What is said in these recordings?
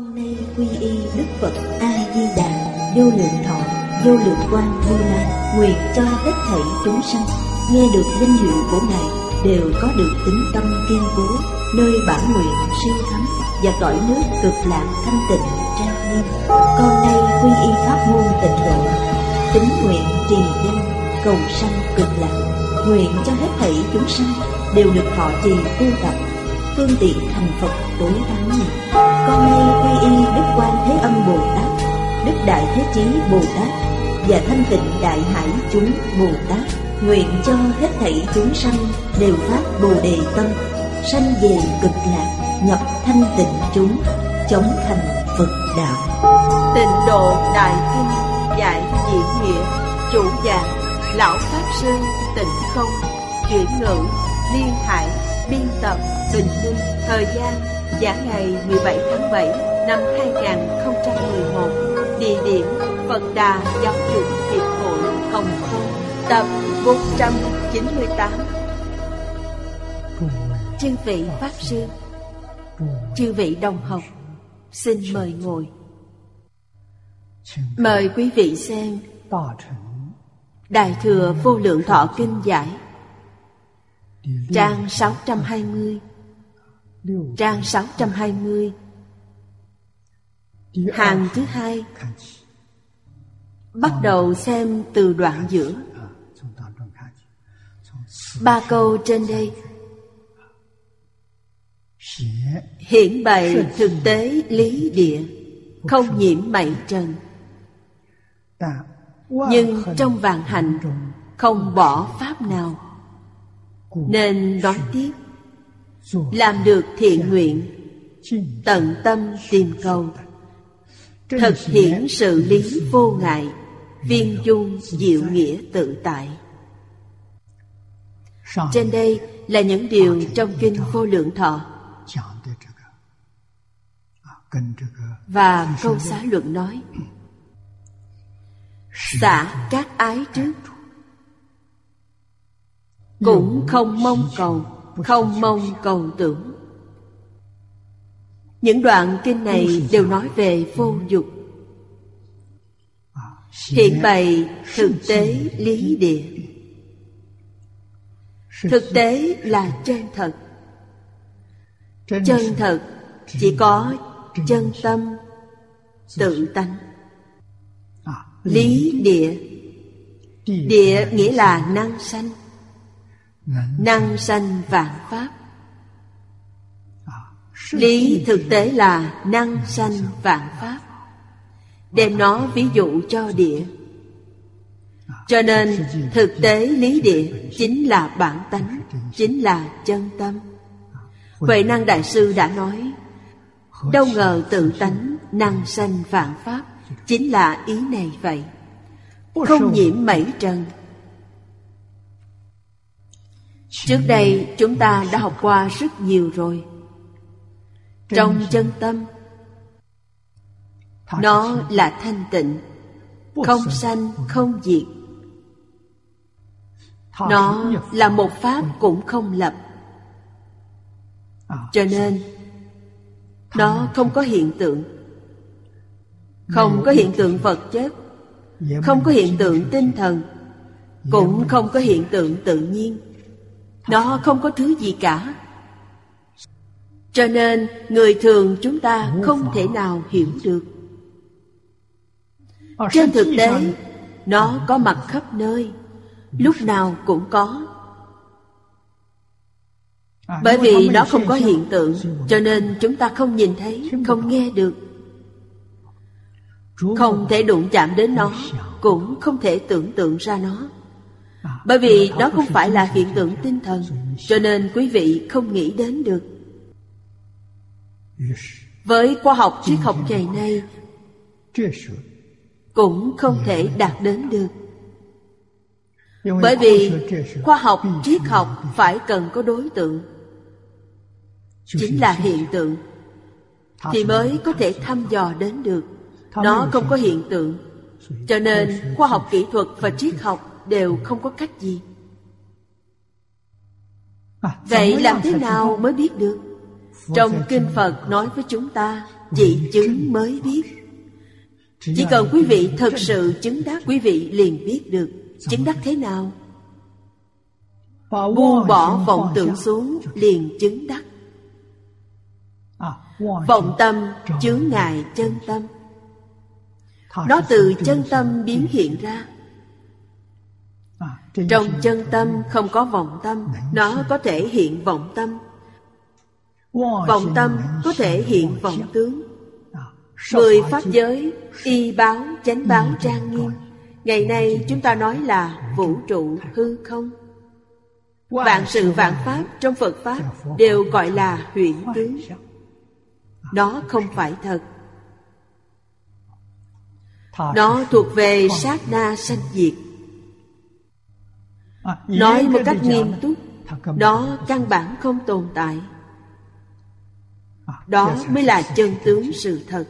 Con nay quy y Đức Phật A Di Đà, vô lượng thọ, vô lượng quang Như Lai, nguyện cho hết thảy chúng sanh nghe được danh hiệu của Ngài đều có được tín tâm kiên cố, nơi bản nguyện siêu thắng và cõi nước cực lạc thanh tịnh trang nghiêm. Con nay quy y pháp môn Tịnh độ, tín nguyện trì danh cầu sanh cực lạc, nguyện cho hết thảy chúng sanh đều được thọ trì tu tập, phương tiện thành Phật tối thắng này. Con nay quy y Đức Quan Thế Âm Bồ Tát, Đức Đại Thế Chí Bồ Tát và Thanh Tịnh Đại Hải chúng Bồ Tát, nguyện cho hết thảy chúng sanh đều phát Bồ Đề tâm, sanh về cực lạc, nhập thanh tịnh chúng, chống thành Phật đạo. Tịnh độ Đại Kinh giải diễn nghĩa, chủ giảng Lão Pháp Sư Tịnh Không, chuyển ngữ Liên Hải, biên tập Bình Minh. Thời gian giảng ngày 17 tháng 7 năm 2011. Địa điểm Phật Đà Giáo dục Hiệp hội Hồng Kông. Tập 498. Chư vị Pháp Sư, chư vị đồng học, xin mời ngồi. Mời quý vị xem Đại Thừa Vô Lượng Thọ Kinh giải, trang 620, trang 620, hàng thứ hai. Bắt đầu xem từ đoạn giữa. 3 câu trên đây hiển bày thực tế lý địa, không nhiễm mảy trần, nhưng trong vạn hạnh không bỏ pháp nào, nên nói tiếp làm được thiện nguyện, tận tâm tìm cầu, thực hiển sự lý vô ngại, viên dung diệu nghĩa tự tại. Trên đây là những điều trong Kinh Vô Lượng Thọ, và câu xá luận nói xả các ái trước, cũng không mong cầu, không mong cầu tưởng. Những đoạn kinh này đều nói về vô dục, hiển bày thực tế lý địa. Thực tế là chân thật. Chân thật chỉ có chân tâm tự tánh. Lý địa, địa nghĩa là năng sanh, năng sanh vạn pháp. Lý thực tế là năng sanh vạn pháp, đem nó ví dụ cho địa. Cho nên thực tế lý địa chính là bản tánh, chính là chân tâm. Huệ Năng Đại Sư đã nói, đâu ngờ tự tánh năng sanh vạn pháp, chính là ý này vậy, không nhiễm mảy trần. Trước đây chúng ta đã học qua rất nhiều rồi. Trong chân tâm, nó là thanh tịnh, không sanh không diệt. Nó là một pháp cũng không lập. Cho nên nó không có hiện tượng, không có hiện tượng vật chất, không có hiện tượng tinh thần, cũng không có hiện tượng tự nhiên. Nó không có thứ gì cả. Cho nên người thường chúng ta không thể nào hiểu được. Trên thực tế, nó có mặt khắp nơi, lúc nào cũng có. Bởi vì nó không có hiện tượng, cho nên chúng ta không nhìn thấy, không nghe được, không thể đụng chạm đến nó, cũng không thể tưởng tượng ra nó. Bởi vì đó không phải là hiện tượng tinh thần, cho nên quý vị không nghĩ đến được. Với khoa học triết học ngày nay cũng không thể đạt đến được. Bởi vì khoa học triết học phải cần có đối tượng, chính là hiện tượng, thì mới có thể thăm dò đến được. Nó không có hiện tượng, cho nên khoa học kỹ thuật và triết học đều không có cách gì. Vậy làm thế nào mới biết được? Trong Kinh Phật nói với chúng ta, chỉ chứng mới biết. Chỉ cần quý vị thật sự chứng đắc, quý vị liền biết được. Chứng đắc thế nào? Buông bỏ vọng tưởng xuống liền chứng đắc. Vọng tâm chướng ngại chân tâm. Nó từ chân tâm biến hiện ra. Trong chân tâm không có vọng tâm, nó có thể hiện vọng tâm. Vọng tâm có thể hiện vọng tướng. 10 pháp giới, y báo, chánh báo trang nghiêm. Ngày nay chúng ta nói là vũ trụ hư không. Vạn sự vạn pháp trong Phật Pháp đều gọi là huyễn tướng. Nó không phải thật. Nó thuộc về sát na sanh diệt. Nói một cách nghiêm túc, đó căn bản không tồn tại. Đó mới là chân tướng sự thật.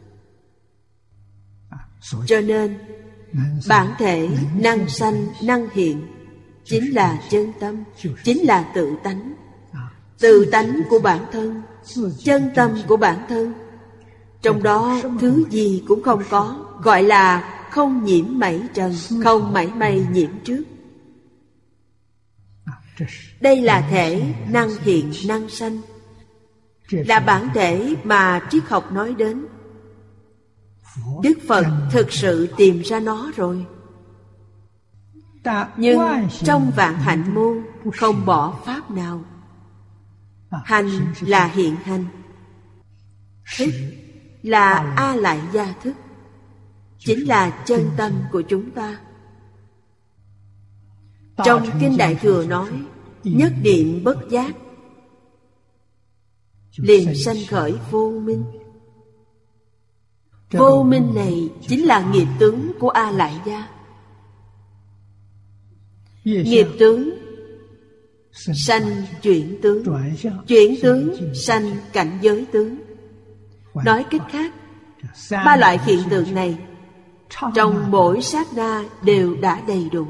Cho nên bản thể năng sanh năng hiện chính là chân tâm, chính là tự tánh. Tự tánh của bản thân, chân tâm của bản thân, trong đó thứ gì cũng không có, gọi là không nhiễm mảy trần, không mảy may nhiễm trước. Đây là thể năng hiện năng sanh, là bản thể mà triết học nói đến. Đức Phật thực sự tìm ra nó rồi. Nhưng trong vạn hạnh môn không bỏ pháp nào. Hành là hiện hành, thức là A Lại Gia thức, chính là chân tâm của chúng ta. Trong Kinh Đại Thừa nói, nhất niệm bất giác liền sanh khởi vô minh. Vô minh này chính là nghiệp tướng của A Lại Gia. Nghiệp tướng sanh chuyển tướng, chuyển tướng sanh cảnh giới tướng. Nói cách khác, 3 loại hiện tượng này trong mỗi sát na đều đã đầy đủ.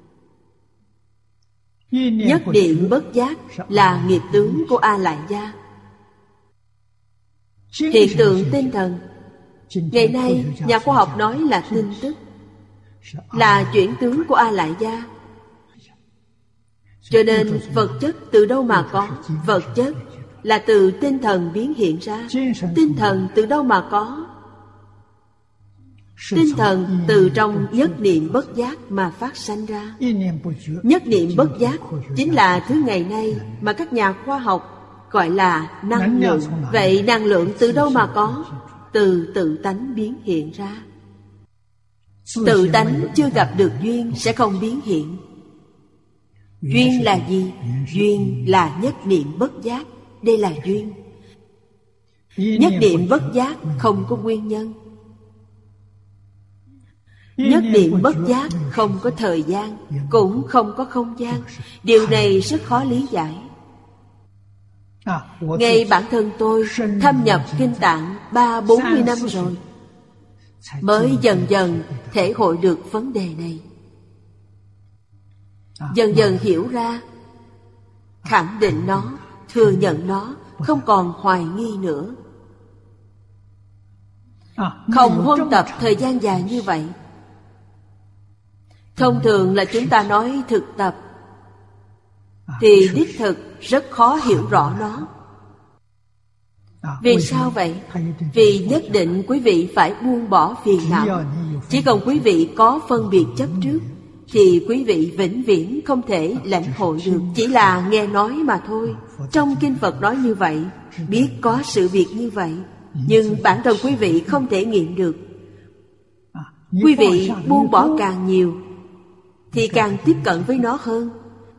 Nhất niệm bất giác là nghiệp tướng của A Lại Gia. Hiện tượng tinh thần, ngày nay nhà khoa học nói là tin tức, là chuyển tướng của A Lại Gia. Cho nên vật chất từ đâu mà có? Vật chất là từ tinh thần biến hiện ra. Tinh thần từ đâu mà có? Tinh thần từ trong nhất niệm bất giác mà phát sanh ra. Nhất niệm bất giác chính là thứ ngày nay mà các nhà khoa học gọi là năng lượng. Vậy năng lượng từ đâu mà có? Từ tự tánh biến hiện ra. Tự tánh chưa gặp được duyên sẽ không biến hiện. Duyên là gì? Duyên là nhất niệm bất giác. Đây là duyên. Nhất niệm bất giác không có nguyên nhân. Nhất niệm bất giác không có thời gian, cũng không có không gian. Điều này rất khó lý giải. Ngay bản thân tôi thâm nhập Kinh Tạng 30-40 năm rồi, mới dần dần thể hội được vấn đề này. Dần dần hiểu ra, khẳng định nó, thừa nhận nó, không còn hoài nghi nữa. Không huân tập thời gian dài như vậy. Thông thường là chúng ta nói thực tập, thì đích thực rất khó hiểu rõ nó. Vì sao vậy? Vì nhất định quý vị phải buông bỏ phiền não. Chỉ cần quý vị có phân biệt chấp trước, thì quý vị vĩnh viễn không thể lãnh hội được. Chỉ là nghe nói mà thôi. Trong Kinh Phật nói như vậy, biết có sự việc như vậy, nhưng bản thân quý vị không thể nghiệm được. Quý vị buông bỏ càng nhiều thì càng tiếp cận với nó hơn.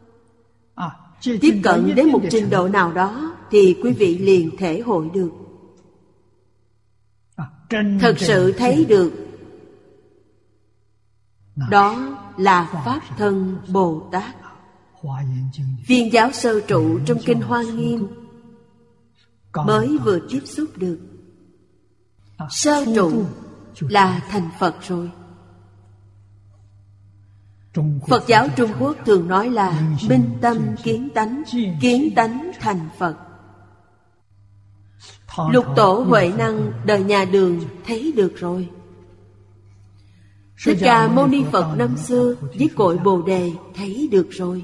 Tiếp cận đến một trình độ nào đó thì quý vị liền thể hội được, thật sự thấy được. Đó là Pháp Thân Bồ Tát. Viên giáo sơ trụ trong Kinh Hoa Nghiêm mới vừa tiếp xúc được. Sơ trụ là thành Phật rồi. Phật giáo Trung Quốc thường nói là minh tâm kiến tánh, kiến tánh thành Phật. Lục tổ Huệ Năng đời nhà Đường thấy được rồi. Thích Ca Mâu Ni Phật năm xưa với cội Bồ Đề thấy được rồi.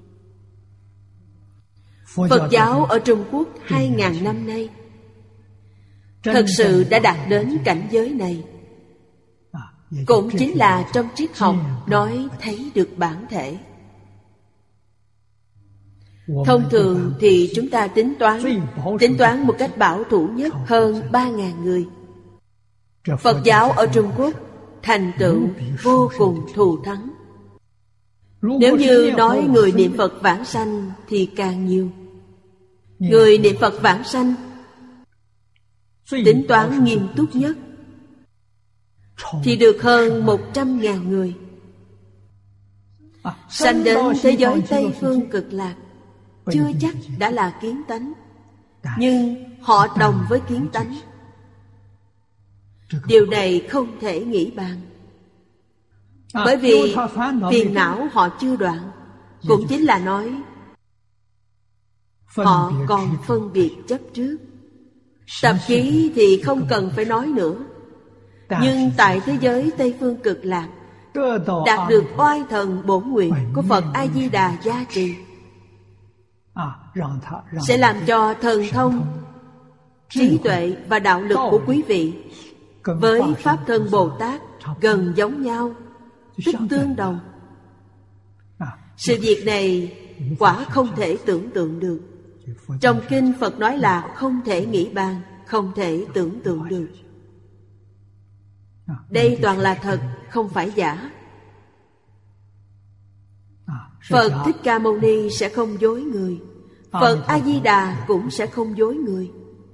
Phật giáo ở Trung Quốc 2.000 năm nay thật sự đã đạt đến cảnh giới này. Cũng chính là trong triết học nói thấy được bản thể. Thông thường thì chúng ta tính toán một cách bảo thủ nhất hơn 3.000 người. Phật giáo ở Trung Quốc thành tựu vô cùng thù thắng. Nếu như nói người niệm Phật vãng sanh thì càng nhiều. Người niệm Phật vãng sanh tính toán nghiêm túc nhất thì được hơn 100.000 người. Sanh đến thế giới Tây Phương Cực Lạc chưa chắc đã là kiến tánh, nhưng họ đồng với kiến tánh. Điều này không thể nghĩ bàn. Bởi vì phiền não họ chưa đoạn. Cũng chính là nói họ còn phân biệt chấp trước. Tập khí thì không cần phải nói nữa. Nhưng tại thế giới Tây Phương Cực Lạc đạt được oai thần bổn nguyện của Phật A-di-đà gia trì, sẽ làm cho thần thông, trí tuệ và đạo lực của quý vị với Pháp Thân Bồ Tát gần giống nhau, tức tương đồng. Sự việc này quả không thể tưởng tượng được. Trong kinh Phật nói là không thể nghĩ bàn, không thể tưởng tượng được. Đây toàn là thật, không phải giả. Phật Thích Ca Mâu Ni sẽ không dối người. Phật A-di-đà cũng sẽ không dối người.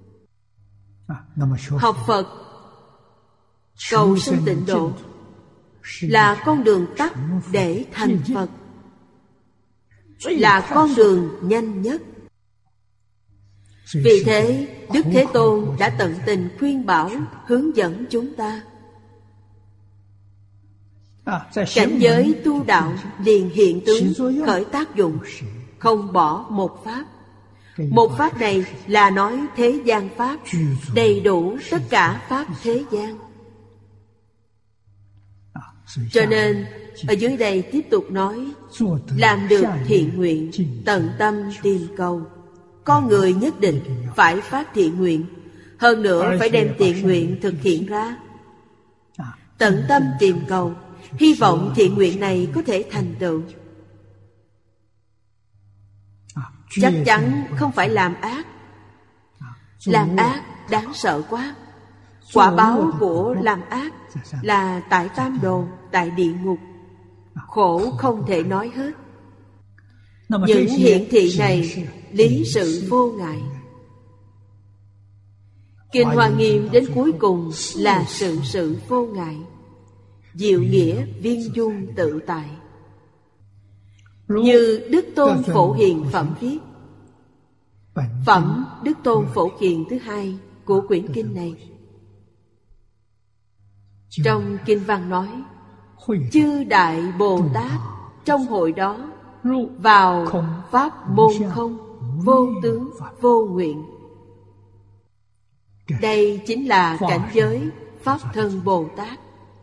Học Phật cầu sanh tịnh độ là con đường tắt để thành Phật, là con đường nhanh nhất. Vì thế Đức Thế Tôn đã tận tình khuyên bảo, hướng dẫn chúng ta. Cảnh giới tu đạo liền hiện tướng khởi tác dụng, không bỏ một pháp. Một pháp này là nói thế gian pháp, đầy đủ tất cả pháp thế gian. Cho nên ở dưới đây tiếp tục nói, làm được thiện nguyện, tận tâm tìm cầu. Con người nhất định phải phát thiện nguyện, hơn nữa phải đem thiện nguyện thực hiện ra. Tận tâm tìm cầu, hy vọng thiện nguyện này có thể thành tựu. Chắc chắn không phải làm ác. Làm ác đáng sợ quá. Quả báo của làm ác là tại tam đồ, tại địa ngục, khổ không thể nói hết. Những hiển thị này lý sự vô ngại. Kinh Hoa Nghiêm đến cuối cùng là sự vô ngại, diệu nghĩa viên dung tự tại. Như Đức Tôn Phổ Hiền phẩm viết, phẩm Đức Tôn Phổ Hiền thứ hai của quyển kinh này. Trong kinh văn nói, chư Đại Bồ Tát trong hội đó vào pháp môn không, vô tướng vô nguyện. Đây chính là cảnh giới Pháp Thân Bồ Tát.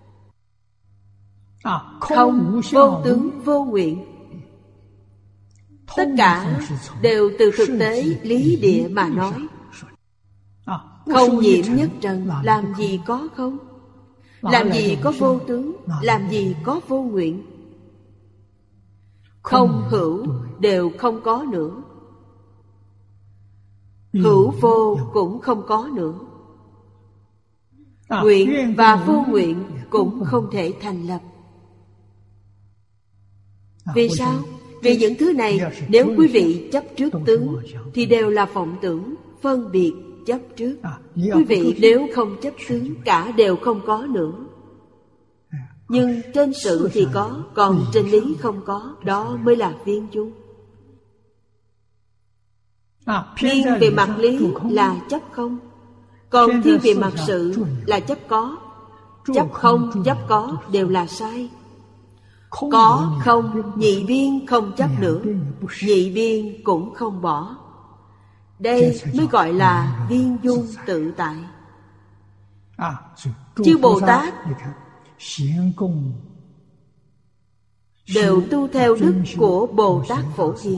Không, vô tướng vô nguyện, tất cả đều từ thực tế lý địa mà nói. Không nhiễm nhất trần, làm gì có không? Làm gì có vô tướng, làm gì có vô nguyện? Không hữu đều không có nữa, hữu vô cũng không có nữa. Nguyện và vô nguyện cũng không thể thành lập. Vì sao? Vì những thứ này nếu quý vị chấp trước tướng thì đều là vọng tưởng, phân biệt, chấp trước. Quý vị nếu không chấp tướng, cả đều không có nữa. Nhưng trên sự thì có, còn trên lý không có. Đó mới là viên dung. Thiên về mặt lý là chấp không, còn thiên về mặt sự là chấp có. Chấp không, chấp có đều là sai. Có không, nhị biên không chấp nữa, nhị biên cũng không bỏ. Đây mới gọi là viên dung tự tại. Chư Bồ Tát đều tu theo đức của Bồ Tát Phổ Hiền,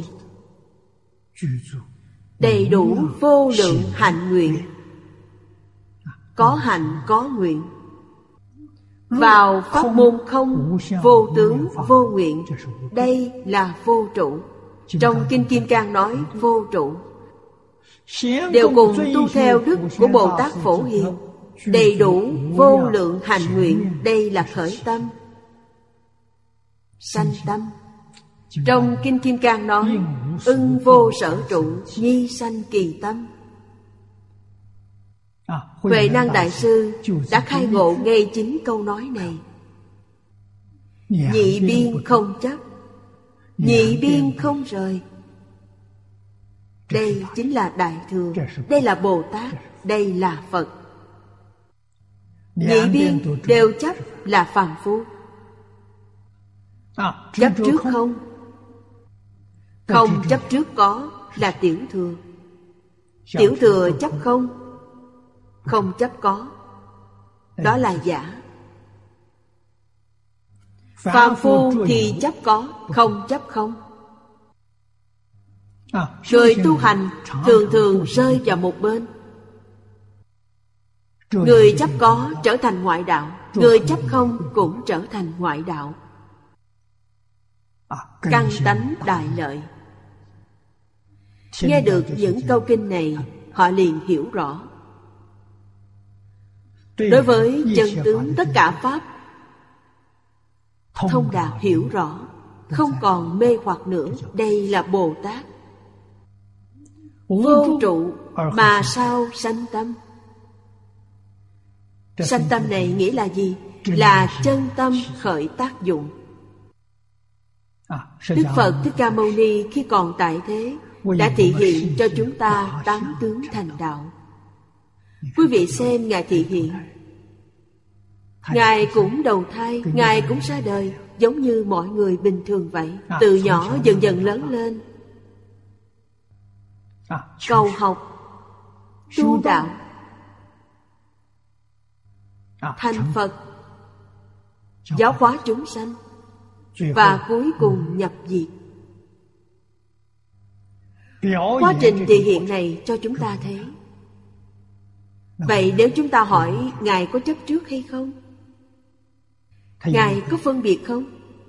đầy đủ vô lượng hạnh nguyện, có hạnh có nguyện, vào pháp môn không vô tướng vô nguyện. Đây là vô trụ. Trong Kinh Kim Cang nói vô trụ. Đều cùng tu theo đức của Bồ Tát Phổ Hiền, đầy đủ vô lượng hạnh nguyện. Đây là khởi tâm, sanh tâm. Trong Kinh Kim Cang nói ưng vô sở trụ, nhi sanh kỳ tâm. Huệ Năng Đại Sư đã khai ngộ ngay chính câu nói này. Nhị biên không chấp, nhị biên không rời. Đây chính là Đại Thừa, đây là Bồ Tát, đây là Phật. Nhị biên đều chấp là phàm phu. Chấp trước không, không chấp trước có là tiểu thừa. Tiểu thừa chấp không, không chấp có, đó là giả. Phàm phu thì chấp có, không chấp không. Người tu hành thường thường rơi vào một bên. Người chấp có trở thành ngoại đạo, người chấp không cũng trở thành ngoại đạo. Căn tánh đại lợi. Nghe được những câu kinh này, họ liền hiểu rõ. Đối với chân tướng tất cả pháp, thông đạt hiểu rõ, không còn mê hoặc nữa. Đây là Bồ Tát. Vô trụ mà sao sanh tâm? Sanh tâm này nghĩa là gì? Là chân tâm khởi tác dụng. Đức Phật Thích Ca Mâu Ni khi còn tại thế đã thị hiện cho chúng ta 8 tướng thành đạo. Quý vị xem Ngài thị hiện. Ngài cũng đầu thai, Ngài cũng ra đời, giống như mọi người bình thường vậy. Từ nhỏ dần dần lớn lên, cầu học, tu đạo, thành Phật, giáo hóa chúng sanh, và cuối cùng nhập diệt. Quá trình thể hiện này cho chúng ta thấy. Vậy nếu chúng ta hỏi Ngài có chấp trước hay không? Ngài có phân biệt không?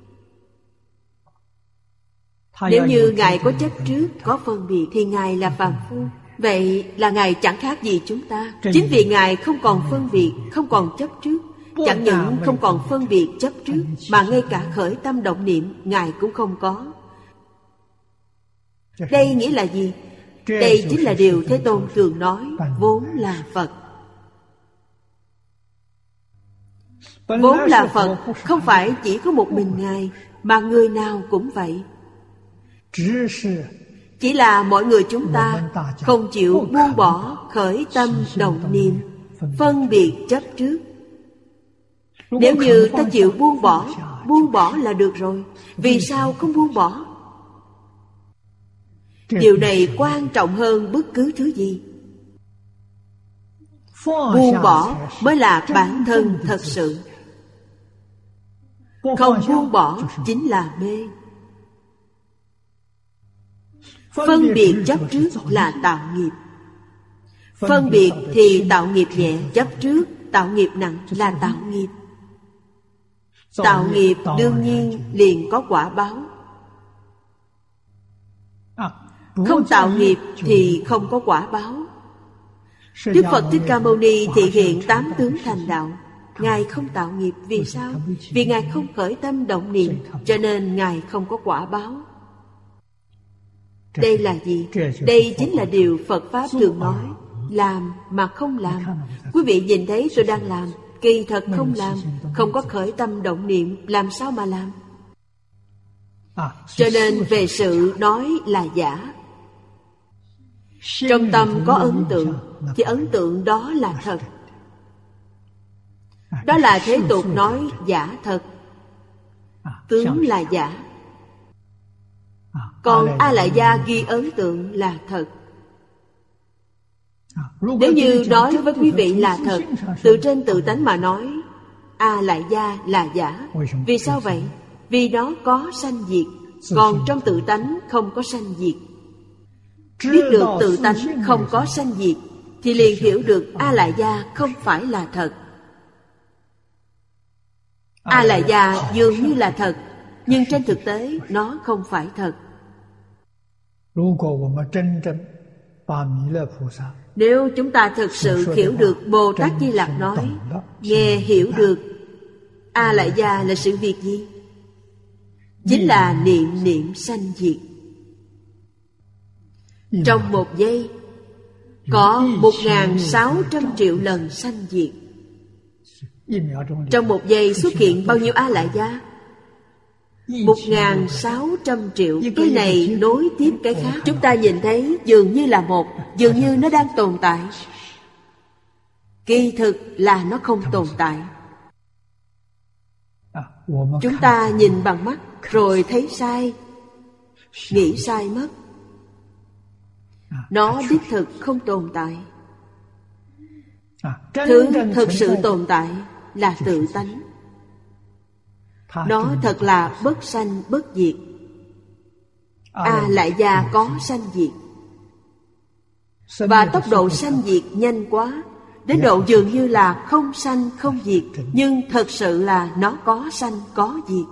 Nếu như Ngài có chấp trước, có phân biệt, thì Ngài là phàm phu. Vậy là Ngài chẳng khác gì chúng ta. Chính vì Ngài không còn phân biệt, không còn chấp trước. Chẳng những không còn phân biệt chấp trước, mà ngay cả khởi tâm động niệm Ngài cũng không có. Đây nghĩa là gì? Đây chính là điều Thế Tôn thường nói, vốn là Phật. Vốn là Phật không phải chỉ có một mình Ngài, mà người nào cũng vậy. Chỉ là mọi người chúng ta không chịu buông bỏ khởi tâm động niệm, phân biệt chấp trước. Nếu như ta chịu buông bỏ là được rồi. Vì sao không buông bỏ? Điều này quan trọng hơn bất cứ thứ gì. Buông bỏ mới là bản thân thật sự. Không buông bỏ chính là mê. Phân biệt chấp trước là tạo nghiệp. Phân biệt thì tạo nghiệp nhẹ, chấp trước tạo nghiệp nặng là tạo nghiệp. Tạo nghiệp đương nhiên liền có quả báo. Không tạo nghiệp thì không có quả báo. Đức Phật Thích Ca Mâu Ni thị hiện 8 tướng thành đạo. Ngài không tạo nghiệp. Vì sao? Vì Ngài không khởi tâm động niệm, cho nên Ngài không có quả báo. Đây là gì? Đây chính là điều Phật Pháp thường nói, làm mà không làm. Quý vị nhìn thấy tôi đang làm, kỳ thật không làm, không có khởi tâm động niệm, làm sao mà làm? Cho nên về sự nói là giả. Trong tâm có ấn tượng, thì ấn tượng đó là thật. Đó là thế tục nói giả thật. Tướng là giả. Còn A Lại Gia ghi ấn tượng là thật. Nếu như nói với quý vị là thật, từ trên tự tánh mà nói, A Lại Gia là giả. Vì sao vậy? Vì nó có sanh diệt, còn trong tự tánh không có sanh diệt. Biết được tự tánh không có sanh diệt thì liền hiểu được A Lại Gia không phải là thật. A Lại Gia dường như là thật, nhưng trên thực tế nó không phải thật. Nếu chúng ta thực sự hiểu được Bồ Tát Di Lặc nói, nghe hiểu được A Lại Gia là sự việc gì? Chính là niệm niệm sanh diệt. Trong một giây có 1.600 triệu lần sanh diệt. Trong một giây xuất hiện bao nhiêu A Lại Gia? 1.600 triệu. Cái này nối tiếp cái khác. Chúng ta nhìn thấy dường như là một, dường như nó đang tồn tại. Kỳ thực là nó không tồn tại. Chúng ta nhìn bằng mắt rồi thấy sai, nghĩ sai mất. Nó đích thực không tồn tại. Thứ thực sự tồn tại là tự tánh. Nó thật là bất sanh bất diệt. A Lại Gia có sanh diệt, và tốc độ sanh diệt nhanh quá, đến độ dường như là không sanh không diệt, nhưng thật sự là nó có sanh có diệt.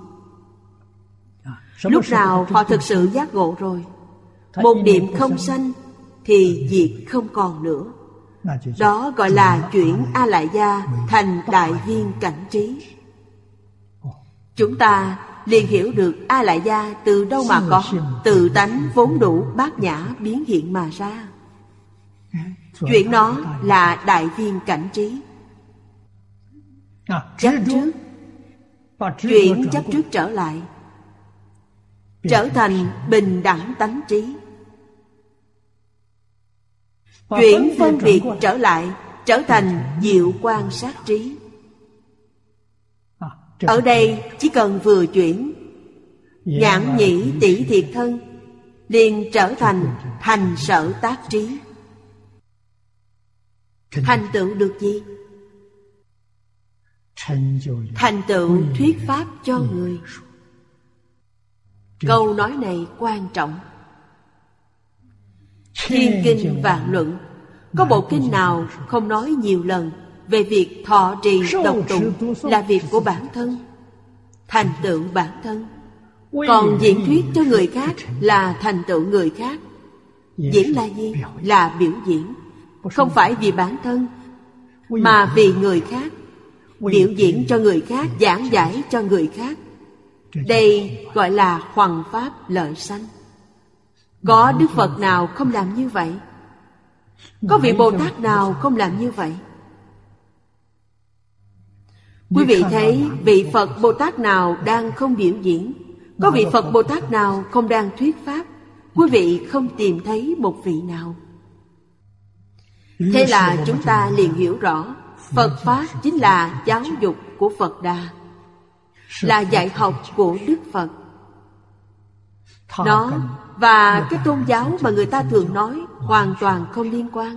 Lúc nào họ thực sự giác ngộ rồi, một niệm không sanh thì diệt không còn nữa. Đó gọi là chuyển A Lại Gia thành đại viên cảnh trí. Chúng ta liền hiểu được A Lại Gia từ đâu mà có. Tự tánh vốn đủ bát nhã biến hiện mà ra. Chuyển nó là đại viên cảnh trí. Chấp trước, chuyển chấp trước trở lại, trở thành bình đẳng tánh trí. Chuyển phân biệt trở lại, trở thành diệu quan sát trí. Ở đây chỉ cần vừa chuyển, nhãn nhĩ tỷ thiệt thân liền trở thành thành sở tác trí. Thành tựu được gì? Thành tựu thuyết pháp cho người. Câu nói này quan trọng. Thiên kinh vạn luận, có bộ kinh nào không nói nhiều lần về việc thọ trì đọc tụng là việc của bản thân, thành tựu bản thân. Còn diễn thuyết cho người khác là thành tựu người khác. Diễn là gì? Là biểu diễn. Không phải vì bản thân, mà vì người khác. Biểu diễn cho người khác, giảng giải cho người khác. Đây gọi là hoằng pháp lợi sanh. Có Đức Phật nào không làm như vậy? Có vị Bồ Tát nào không làm như vậy? Quý vị thấy vị Phật Bồ Tát nào đang không biểu diễn? Có vị Phật Bồ Tát nào không đang thuyết pháp? Quý vị không tìm thấy một vị nào. Thế là chúng ta liền hiểu rõ, Phật Pháp chính là giáo dục của Phật Đà, là dạy học của Đức Phật. Nó và cái tôn giáo mà người ta thường nói hoàn toàn không liên quan.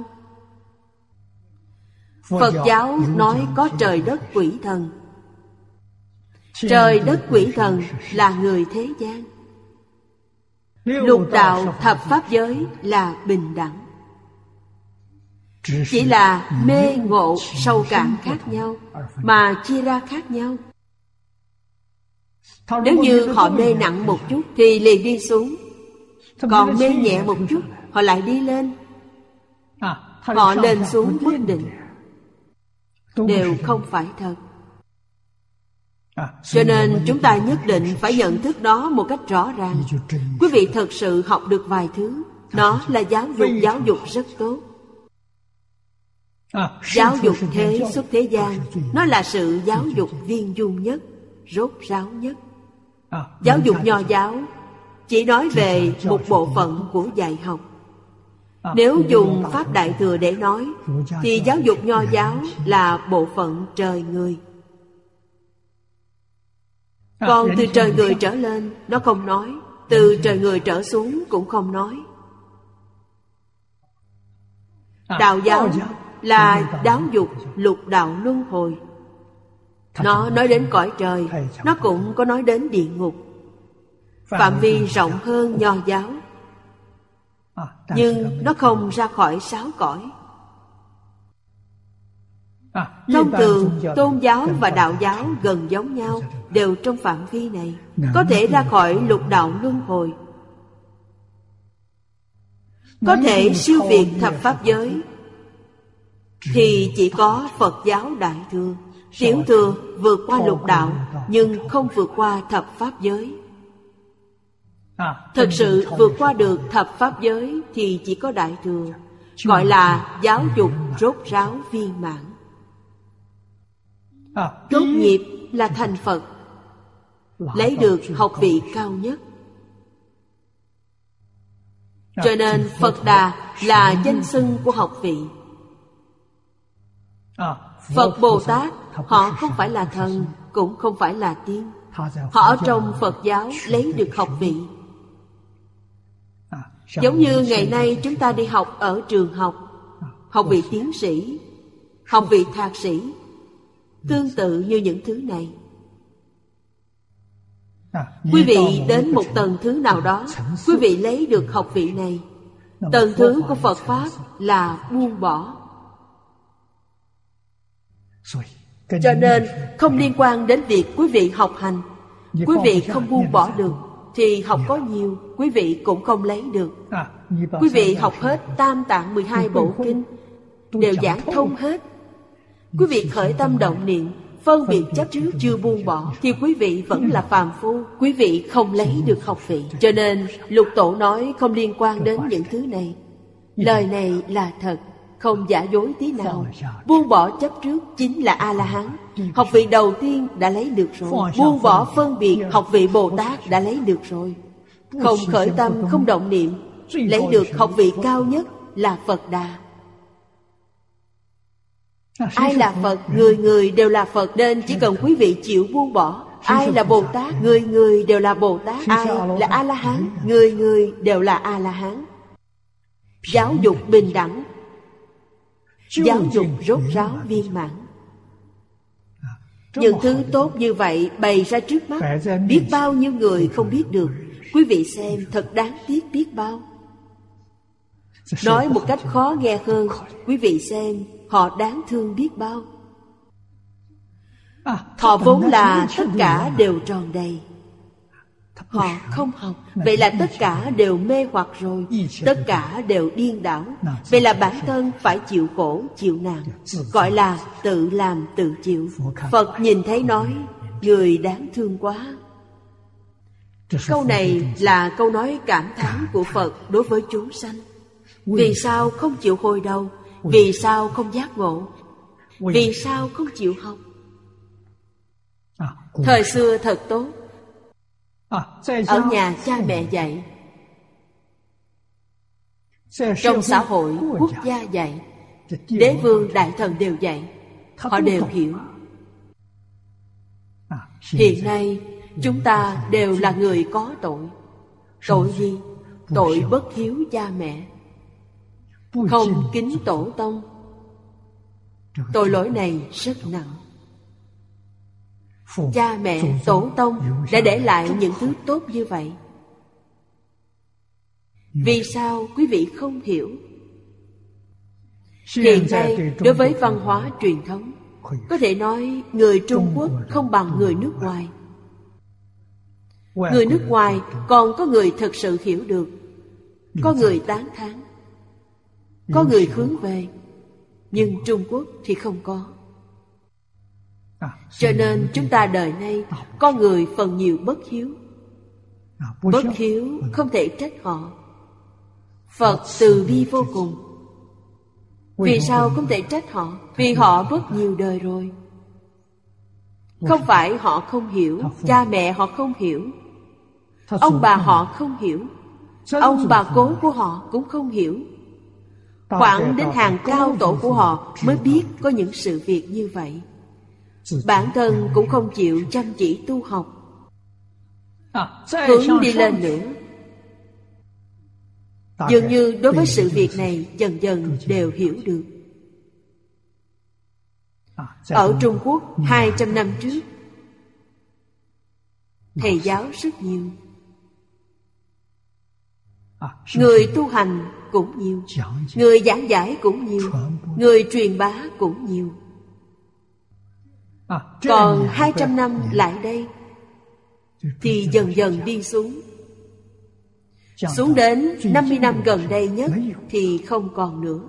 Phật giáo nói có trời đất quỷ thần. Trời đất quỷ thần là người thế gian. Lục đạo thập pháp giới là bình đẳng. Chỉ là mê ngộ sâu cạn khác nhau mà chia ra khác nhau. Nếu như họ mê nặng một chút thì liền đi xuống, còn mê nhẹ một chút họ lại đi lên. Họ lên xuống bất định, đều không phải thật. Cho nên chúng ta nhất định phải nhận thức đó một cách rõ ràng. Quý vị thật sự học được vài thứ, nó là giáo dục rất tốt. Giáo dục thế xuất thế gian, nó là sự giáo dục viên dung nhất, rốt ráo nhất. Giáo dục nho giáo chỉ nói về một bộ phận của dạy học. Nếu dùng Pháp Đại Thừa để nói, thì giáo dục nho giáo là bộ phận trời người. Còn từ trời người trở lên nó không nói, từ trời người trở xuống cũng không nói. Đạo giáo là giáo dục lục đạo luân hồi. Nó nói đến cõi trời, nó cũng có nói đến địa ngục. Phạm vi rộng hơn Nho giáo, nhưng nó không ra khỏi 6 cõi. Thông thường tôn giáo và đạo giáo gần giống nhau, đều trong phạm vi này, có thể ra khỏi lục đạo luân hồi, có thể siêu việt thập pháp giới, thì chỉ có Phật giáo Đại Thừa. Tiểu Thừa vượt qua lục đạo, nhưng không vượt qua thập pháp giới. Thực sự vượt qua được thập pháp giới thì chỉ có Đại Thừa, gọi là giáo dục rốt ráo viên mãn. Tốt nghiệp là thành Phật, lấy được học vị cao nhất. Cho nên Phật Đà là danh xưng của học vị. Phật Bồ Tát, họ không phải là thần, cũng không phải là tiên. Họ ở trong Phật giáo lấy được học vị. Giống như ngày nay chúng ta đi học ở trường học, học vị tiến sĩ, học vị thạc sĩ, tương tự như những thứ này. Quý vị đến một tầng thứ nào đó, quý vị lấy được học vị này. Tầng thứ của Phật Pháp là buông bỏ. Cho nên không liên quan đến việc quý vị học hành. Quý vị không buông bỏ được thì học có nhiều, quý vị cũng không lấy được. Quý vị học hết Tam Tạng 12 bộ kinh, đều giảng thông hết. Quý vị khởi tâm động niệm, phân biệt chấp trước chưa buông bỏ, thì quý vị vẫn là phàm phu, quý vị không lấy được học vị. Cho nên Lục Tổ nói không liên quan đến những thứ này. Lời này là thật, không giả dối tí nào. Buông bỏ chấp trước chính là A-la-hán. Học vị đầu tiên đã lấy được rồi. Buông bỏ phân biệt, học vị Bồ Tát đã lấy được rồi. Không khởi tâm, không động niệm, lấy được học vị cao nhất là Phật Đà. Ai là Phật? Người người đều là Phật. Nên chỉ cần quý vị chịu buông bỏ. Ai là Bồ Tát? Người người đều là Bồ Tát. Ai là A-la-hán? Người người đều là A-la-hán. Giáo dục bình đẳng, giáo dục rốt ráo viên mãn. Những thứ tốt như vậy bày ra trước mắt, biết bao nhiêu người không biết được. Quý vị xem thật đáng tiếc biết bao. Nói một cách khó nghe hơn, quý vị xem họ đáng thương biết bao. Họ vốn là tất cả đều tròn đầy, họ không học, vậy là tất cả đều mê hoặc rồi, tất cả đều điên đảo. Vậy là bản thân phải chịu khổ, chịu nạn, gọi là tự làm tự chịu. Phật nhìn thấy nói, người đáng thương quá. Câu này là câu nói cảm thán của Phật đối với chúng sanh. Vì sao không chịu hồi đầu? Vì sao không giác ngộ? Vì sao không chịu học? Thời xưa thật tốt. Ở nhà cha mẹ dạy, trong xã hội quốc gia dạy, đế vương đại thần đều dạy, họ đều hiểu. Hiện nay chúng ta đều là người có tội. Tội gì? Tội bất hiếu cha mẹ, không kính tổ tông. Tội lỗi này rất nặng. Cha mẹ, tổ tông đã để lại những thứ tốt như vậy. Vì sao quý vị không hiểu? Hiện nay đối với văn hóa truyền thống, có thể nói người Trung Quốc không bằng người nước ngoài. Người nước ngoài còn có người thực sự hiểu được, có người tán thán, có người hướng về. Nhưng Trung Quốc thì không có. Cho nên chúng ta đời nay con người phần nhiều bất hiếu. Bất hiếu không thể trách họ. Phật từ bi vô cùng. Vì sao không thể trách họ? Vì họ rất nhiều đời rồi. Không phải họ không hiểu, cha mẹ họ không hiểu, ông bà họ không hiểu, ông bà cố của họ cũng không hiểu. Khoảng đến hàng cao tổ của họ mới biết có những sự việc như vậy. Bản thân cũng không chịu chăm chỉ tu học, hướng đi lên nữa. Dường như đối với sự việc này dần dần đều hiểu được. Ở Trung Quốc 200 năm trước, thầy giáo rất nhiều, người tu hành cũng nhiều, người giảng giải cũng nhiều, người truyền bá cũng nhiều. Còn 200 năm lại đây thì dần dần đi xuống. Xuống đến 50 năm gần đây nhất thì không còn nữa.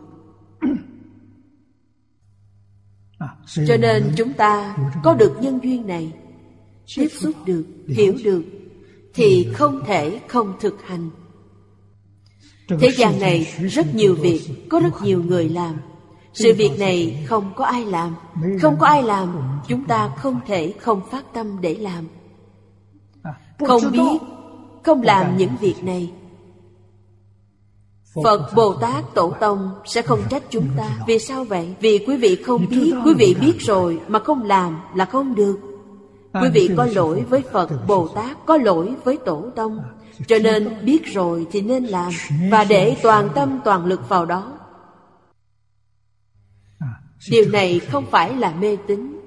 Cho nên chúng ta có được nhân duyên này, tiếp xúc được, hiểu được, thì không thể không thực hành. Thế gian này rất nhiều việc, có rất nhiều người làm. Sự việc này không có ai làm. Không có ai làm, chúng ta không thể không phát tâm để làm. Không biết, không làm những việc này, Phật, Bồ Tát, Tổ Tông sẽ không trách chúng ta. Vì sao vậy? Vì quý vị không biết. Quý vị biết rồi mà không làm là không được. Quý vị có lỗi với Phật, Bồ Tát, có lỗi với Tổ Tông. Cho nên biết rồi thì nên làm, và để toàn tâm toàn lực vào đó. Điều này không phải là mê tín,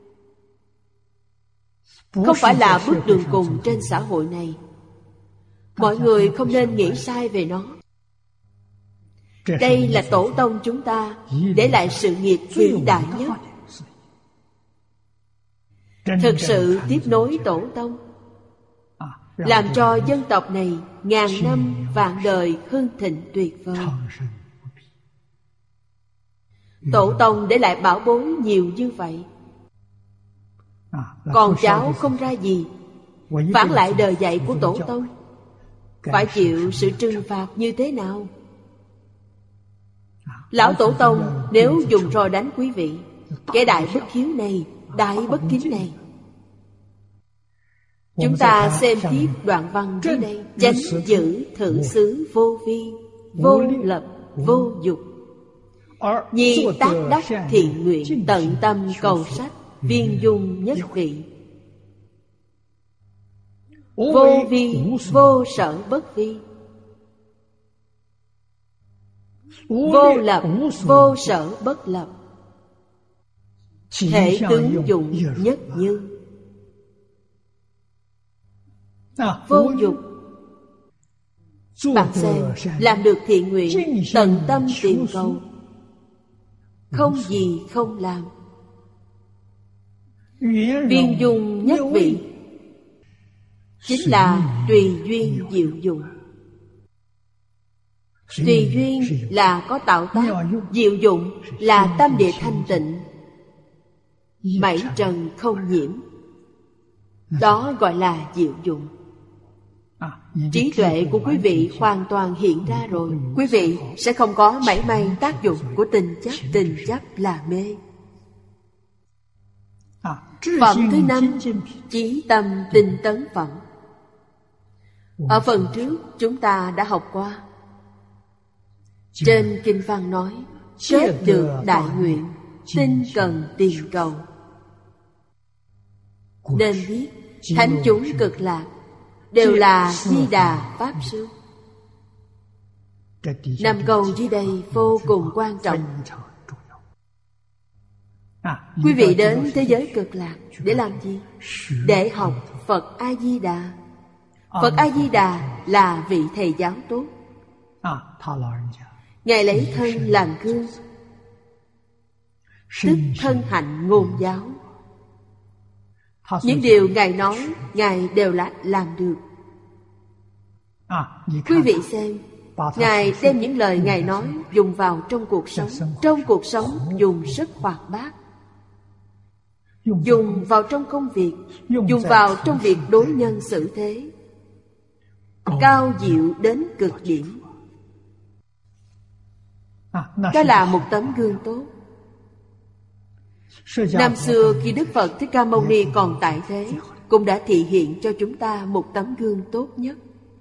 không phải là bước đường cùng trên xã hội này. Mọi người không nên nghĩ sai về nó. Đây là Tổ Tông chúng ta để lại sự nghiệp vĩ đại nhất. Thực sự tiếp nối Tổ Tông, làm cho dân tộc này ngàn năm vạn đời hưng thịnh tuyệt vời. Tổ Tông để lại bảo bối nhiều như vậy, còn cháu không ra gì, phản lại đời dạy của Tổ Tông, phải chịu sự trừng phạt như thế nào? Lão Tổ Tông nếu dùng roi đánh quý vị, kẻ đại bất hiếu này, đại bất kính này. Chúng ta xem tiếp đoạn văn dưới đây. Chánh giữ thử xứ vô vi, vô lập, vô dục. Nhi tác đắc thiện nguyện, tận tâm cầu sách, viên dung nhất vị. Vô vi, vô sở bất vi. Vô lập, vô sở bất lập. Thể tướng dụng nhất như. Vô dục. Bạn xem, làm được thiện nguyện, tận tâm tìm cầu, không gì không làm. Viên dung nhất vị, chính là tùy duyên diệu dụng. Tùy duyên là có tạo tác, diệu dụng là tâm địa thanh tịnh, mảy trần không nhiễm. Đó gọi là diệu dụng. Trí tuệ của quý vị hoàn toàn hiện ra rồi. Quý vị sẽ không có mảy may tác dụng của tình chấp. Tình chấp là mê. Phẩm thứ 5, chí tâm tinh tấn phẩm. Ở phần trước chúng ta đã học qua. Trên kinh văn nói, kết được đại nguyện, tinh cần tiền cầu. Nên biết thánh chúng cực lạc đều là Di Đà Pháp Sư. 5 câu dưới đây vô cùng quan trọng. Quý vị đến thế giới cực lạc để làm gì? Để học Phật A-di-đà. Phật A-di-đà là vị thầy giáo tốt. Ngài lấy thân làm gương, tức thân hạnh ngôn giáo. Những điều Ngài nói, Ngài đều là làm được. Quý vị xem, Ngài đem những lời Ngài nói dùng vào trong cuộc sống. Trong cuộc sống dùng rất hoạt bát, dùng vào trong công việc, dùng vào trong việc đối nhân xử thế, cao diệu đến cực điểm. Đó là một tấm gương tốt. Năm xưa khi Đức Phật Thích Ca Mâu Ni còn tại thế, cũng đã thị hiện cho chúng ta một tấm gương tốt nhất.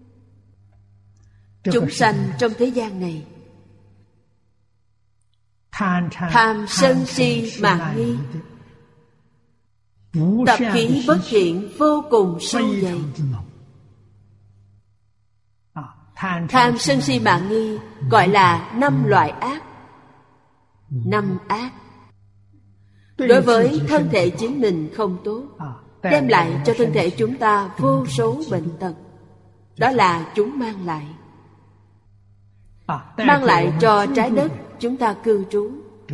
Chúng sanh trong thế gian này tham sân si mạn nghi, tập khí bất thiện vô cùng sâu dày. Tham sân si mạng nghi gọi là 5 loại ác. 5 ác đối với thân thể chính mình không tốt, đem lại cho thân thể chúng ta vô số bệnh tật. Đó là chúng mang lại. Mang lại cho trái đất chúng ta cư trú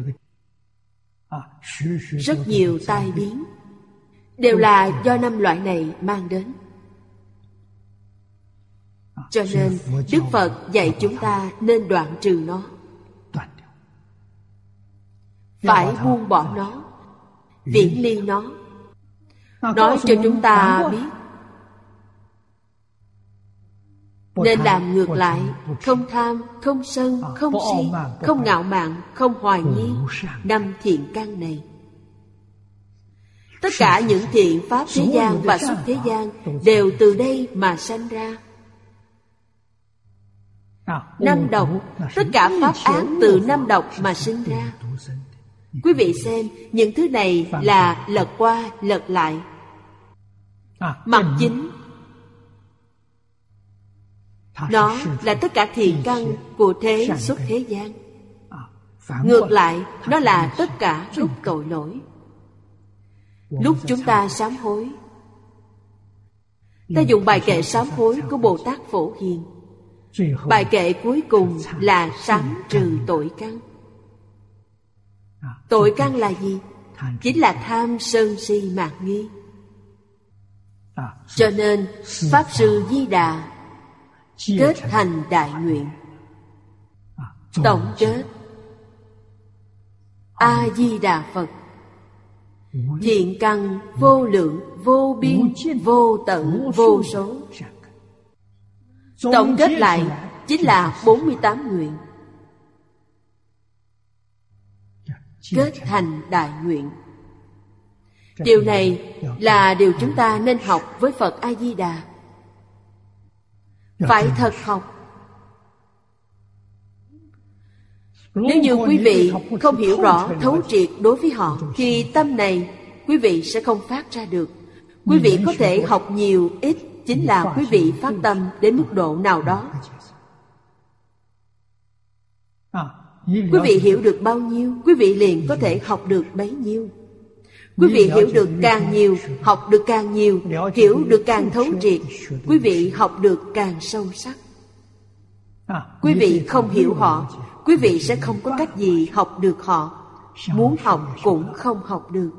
rất nhiều tai biến, đều là do 5 loại này mang đến. Cho nên Đức Phật dạy chúng ta nên đoạn trừ nó, phải buông bỏ nó, viễn ly nó. Nói cho chúng ta biết nên làm ngược lại, không tham, không sân, không si, không ngạo mạn, không hoài nghi 5 thiện căn này. Tất cả những thiện pháp thế gian và xuất thế gian đều từ đây mà sanh ra. 5 độc, tất cả pháp ác từ 5 độc mà sinh ra. Quý vị xem, những thứ này là lật qua lật lại. Mặt chính, nó là tất cả thiện căn của thế xuất thế gian. Ngược lại, nó là tất cả lúc tội lỗi. Lúc chúng ta sám hối, ta dùng bài kệ sám hối của Bồ Tát Phổ Hiền. Bài kệ cuối cùng là sám trừ tội căn. Tội căn là gì? Chính là tham sân si mạn nghi. Cho nên Pháp Sư Di Đà kết thành đại nguyện. Tổng kết: A Di Đà Phật, thiện căn vô lượng, vô biên, vô tận, vô số. Tổng kết lại chính là 48 nguyện. Kết thành đại nguyện. Điều này là điều chúng ta nên học với Phật A Di Đà. Phải thật học. Nếu như quý vị không hiểu rõ thấu triệt đối với họ, thì tâm này quý vị sẽ không phát ra được. Quý vị có thể học nhiều ít, chính là quý vị phát tâm đến mức độ nào đó. Quý vị hiểu được bao nhiêu, quý vị liền có thể học được bấy nhiêu. Quý vị hiểu được càng nhiều, học được càng nhiều, hiểu được càng thấu triệt, quý vị học được càng sâu sắc. Quý vị không hiểu họ, quý vị sẽ không có cách gì học được họ. Muốn học cũng không học được.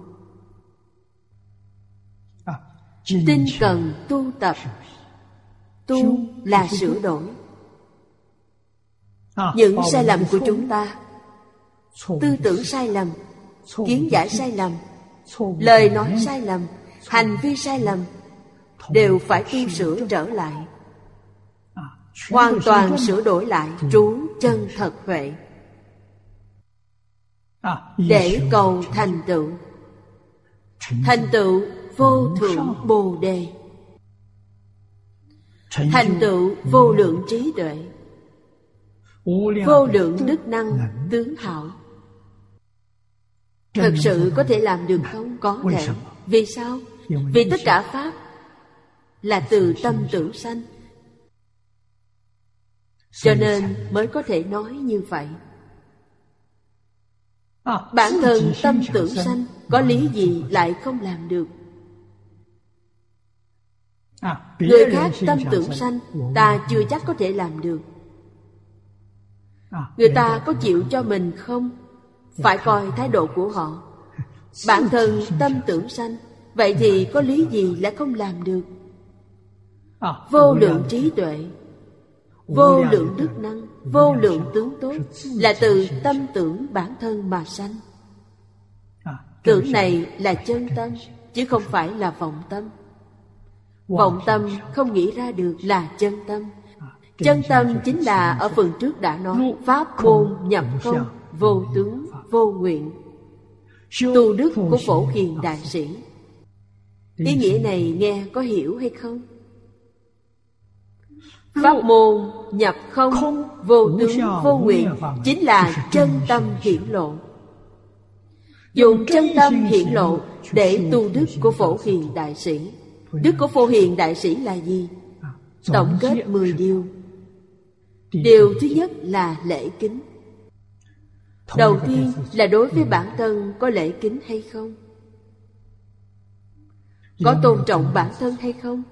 Tinh cần tu tập. Tu là sửa đổi những sai lầm của chúng ta. Tư tưởng sai lầm, kiến giải sai lầm, lời nói sai lầm, hành vi sai lầm, đều phải tu sửa trở lại. Hoàn toàn sửa đổi lại, trú chân thật huệ, để cầu thành tựu. Thành tựu vô thượng Bồ Đề, thành tựu vô lượng trí tuệ, vô lượng đức năng tướng hảo. Thật sự có thể làm được không? Có thể. Vì sao? Vì tất cả pháp là từ tâm tưởng sanh, cho nên mới có thể nói như vậy. Bản thân tâm tưởng sanh, có lý gì lại không làm được? Người khác tâm tưởng sanh, ta chưa chắc có thể làm được. Người ta có chịu cho mình không? Phải coi thái độ của họ. Bản thân tâm tưởng sanh, vậy thì có lý gì lại không làm được? Vô lượng trí tuệ, vô lượng đức năng, vô lượng tướng tốt là từ tâm tưởng bản thân mà sanh. Tưởng này là chân tâm, chứ không phải là vọng tâm. Vọng tâm không nghĩ ra được là chân tâm. Chân tâm chính là ở phần trước đã nói: pháp môn nhập không, vô tướng, vô nguyện. Tu đức của Phổ Hiền Đại Sĩ. Ý nghĩa này nghe có hiểu hay không? Pháp môn nhập không, vô tướng, vô nguyện chính là chân tâm hiển lộ. Dùng chân tâm hiển lộ để tu đức của Phổ Hiền Đại Sĩ. Đức của Phổ Hiền Đại Sĩ là gì? Tổng kết 10 điều. Điều thứ nhất là lễ kính. Đầu tiên là đối với bản thân có lễ kính hay không? Có tôn trọng bản thân hay không?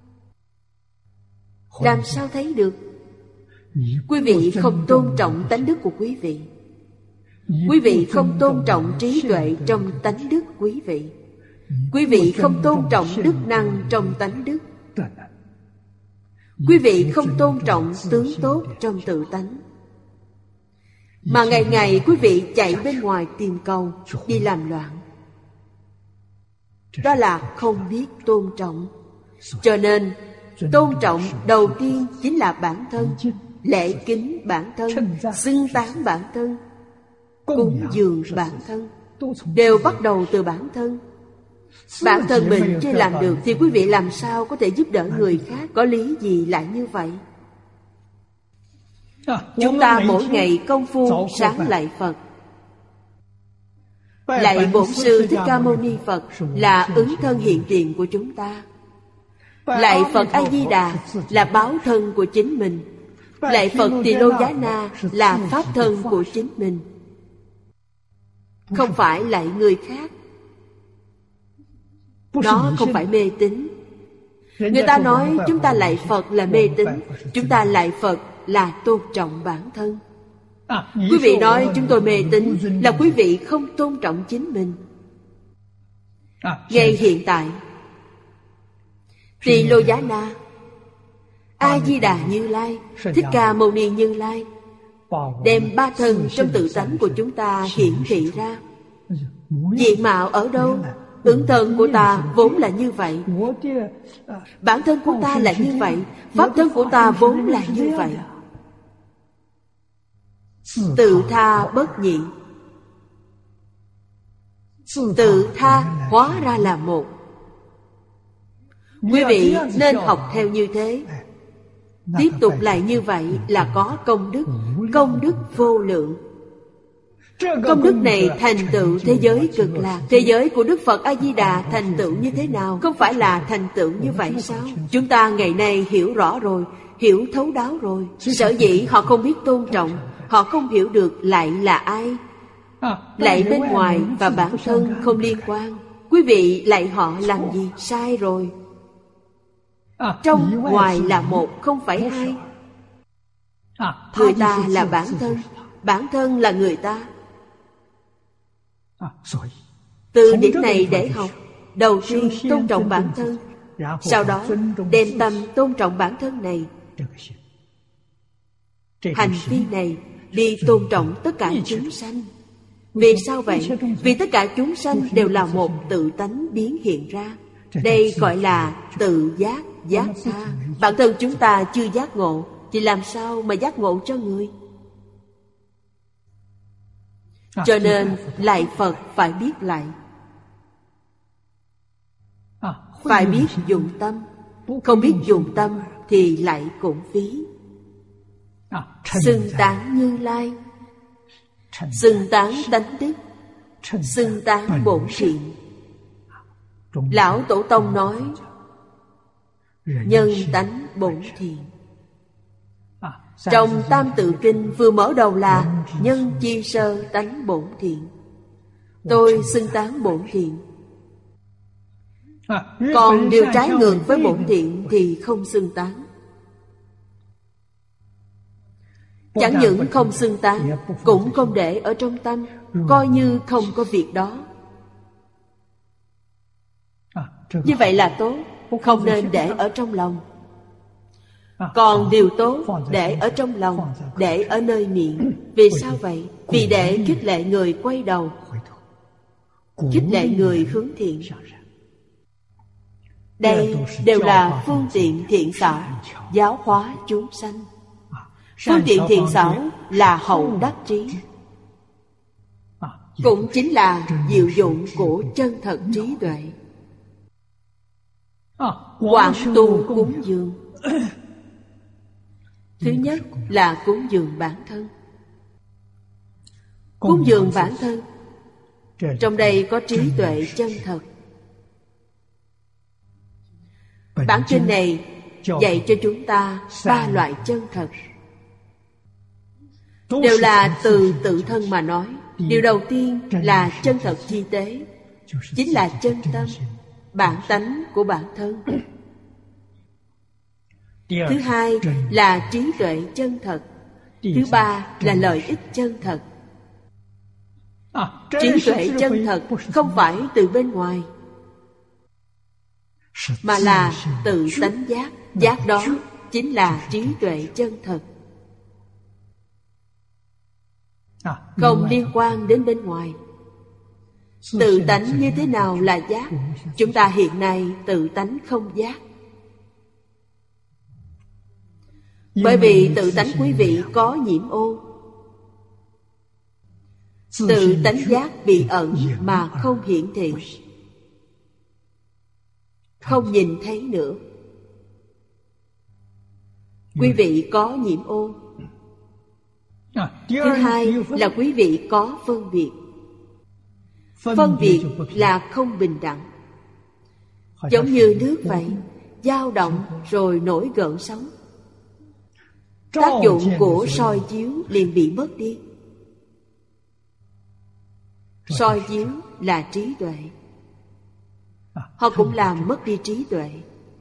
Làm sao thấy được? Quý vị không tôn trọng tánh đức của quý vị. Quý vị không tôn trọng trí tuệ trong tánh đức quý vị. Quý vị không tôn trọng đức năng trong tánh đức. Quý vị không tôn trọng tướng tốt trong tự tánh. Mà ngày ngày quý vị chạy bên ngoài tìm cầu, đi làm loạn. Đó là không biết tôn trọng. Cho nên tôn trọng đầu tiên chính là bản thân. Lễ kính bản thân, xưng tán bản thân, cúng dường bản thân, đều bắt đầu từ bản thân. Bản thân mình chưa làm được thì quý vị làm sao có thể giúp đỡ người khác? Có lý gì lại như vậy? Chúng ta mỗi ngày công phu sáng lạy Phật. Lạy Bổn Sư Thích Ca Mâu Ni Phật là ứng thân hiện tiền của chúng ta. Lạy Phật A Di Đà là báo thân của chính mình. Lạy Phật Tỳ Lô Giá Na là pháp thân của chính mình, không phải lạy người khác. Đó không phải mê tín. Người ta nói chúng ta lạy Phật là mê tín. Chúng ta lạy Phật là tôn trọng bản thân. Quý vị nói chúng tôi mê tín là quý vị không tôn trọng chính mình. Ngay hiện tại, Tỳ Lô Giá Na, A Di Đà Như Lai, Thích Ca Mâu Ni Như Lai đem ba thân trong tự tánh của chúng ta hiển thị ra. Diện mạo ở đâu? Ứng thân của ta vốn là như vậy. Bản thân của ta là như vậy. Pháp thân của ta vốn là như vậy. Tự tha bất nhị. Tự tha hóa ra là một. Quý vị nên học theo như thế. Tiếp tục lại như vậy là có công đức vô lượng. Công đức này thành tựu thế giới cực lạc. Thế giới của Đức Phật A-di-đà thành tựu như thế nào? Không phải là thành tựu như vậy sao? Chúng ta ngày nay hiểu rõ rồi, hiểu thấu đáo rồi. Sở dĩ họ không biết tôn trọng, họ không hiểu được lạy là ai. Lạy bên ngoài và bản thân không liên quan. Quý vị lạy họ làm gì? Sai rồi. Trong ngoài là một, không phải hai. Người ta là bản thân là người ta. Từ điểm này để học. Đầu tiên tôn trọng bản thân, sau đó đem tâm tôn trọng bản thân này. Hành vi này đi tôn trọng tất cả chúng sanh. Vì sao vậy? Vì tất cả chúng sanh đều là một tự tánh biến hiện ra. Đây gọi là tự giác, giác tha. Bản thân chúng ta chưa giác ngộ thì làm sao mà giác ngộ cho người? Cho nên lạy Phật phải biết lạy, phải biết dùng tâm. Không biết dùng tâm thì lạy cũng phí. Xưng tán Như Lai, xưng tán tánh đức, xưng tán bổn thiện. Lão Tổ Tông nói nhân tánh bổn thiện. Trong Tam Tự Kinh vừa mở đầu là nhân chi sơ tánh bổn thiện. Tôi xưng tán bổn thiện. Còn điều trái ngược với bổn thiện thì không xưng tán. Chẳng những không xưng tán, cũng không để ở trong tâm, coi như không có việc đó. Như vậy là tốt, không nên để ở trong lòng. Còn điều tốt để ở trong lòng, để ở nơi miệng. Vì sao vậy? Vì để khích lệ người quay đầu, khích lệ người hướng thiện. Đây đều là phương tiện thiện xảo giáo hóa chúng sanh. Phương tiện thiện xảo là hậu đắc trí, cũng chính là diệu dụng của chân thật trí tuệ. Quảng tu cúng dường. Thứ nhất là cúng dường bản thân. Cúng dường bản thân, trong đây có trí tuệ chân thật. Bản kinh này dạy cho chúng ta ba loại chân thật. đều là từ tự thân mà nói. Điều đầu tiên là chân thật chi tế, chính là chân tâm, bản tánh của bản thân. Thứ hai là trí tuệ chân thật. Thứ ba là lợi ích chân thật. Trí tuệ chân thật không phải từ bên ngoài, mà là tự tánh giác. Giác đó chính là trí tuệ chân thật, không liên quan đến bên ngoài. Tự tánh như thế nào là giác? Chúng ta hiện nay tự tánh không giác. Bởi vì tự tánh quý vị có nhiễm ô. Tự tánh giác bị ẩn mà không hiển thị, không nhìn thấy nữa. Quý vị có nhiễm ô. Thứ hai là quý vị có phân biệt. Phân biệt là không bình đẳng. Giống như nước vậy, dao động rồi nổi gợn sóng. Tác dụng của soi chiếu liền bị mất đi. Soi chiếu là trí tuệ. Họ cũng làm mất đi trí tuệ.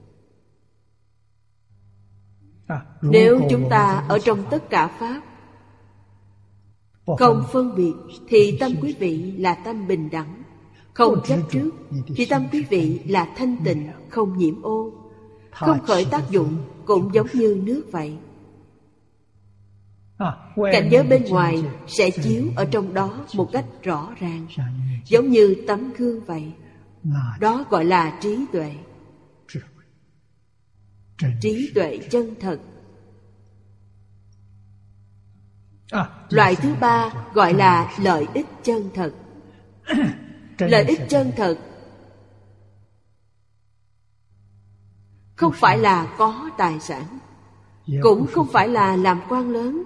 Nếu chúng ta ở trong tất cả Pháp không phân biệt, thì tâm quý vị là tâm bình đẳng. Không chấp trước, thì tâm quý vị là thanh tịnh, không nhiễm ô, không khởi tác dụng, cũng giống như nước vậy. Cảnh giới bên ngoài sẽ chiếu ở trong đó một cách rõ ràng, giống như tấm gương vậy. Đó gọi là trí tuệ. Trí tuệ chân thật. Loại thứ ba gọi là lợi ích chân thật. Lợi ích chân thật không phải là có tài sản, cũng không phải là làm quan lớn,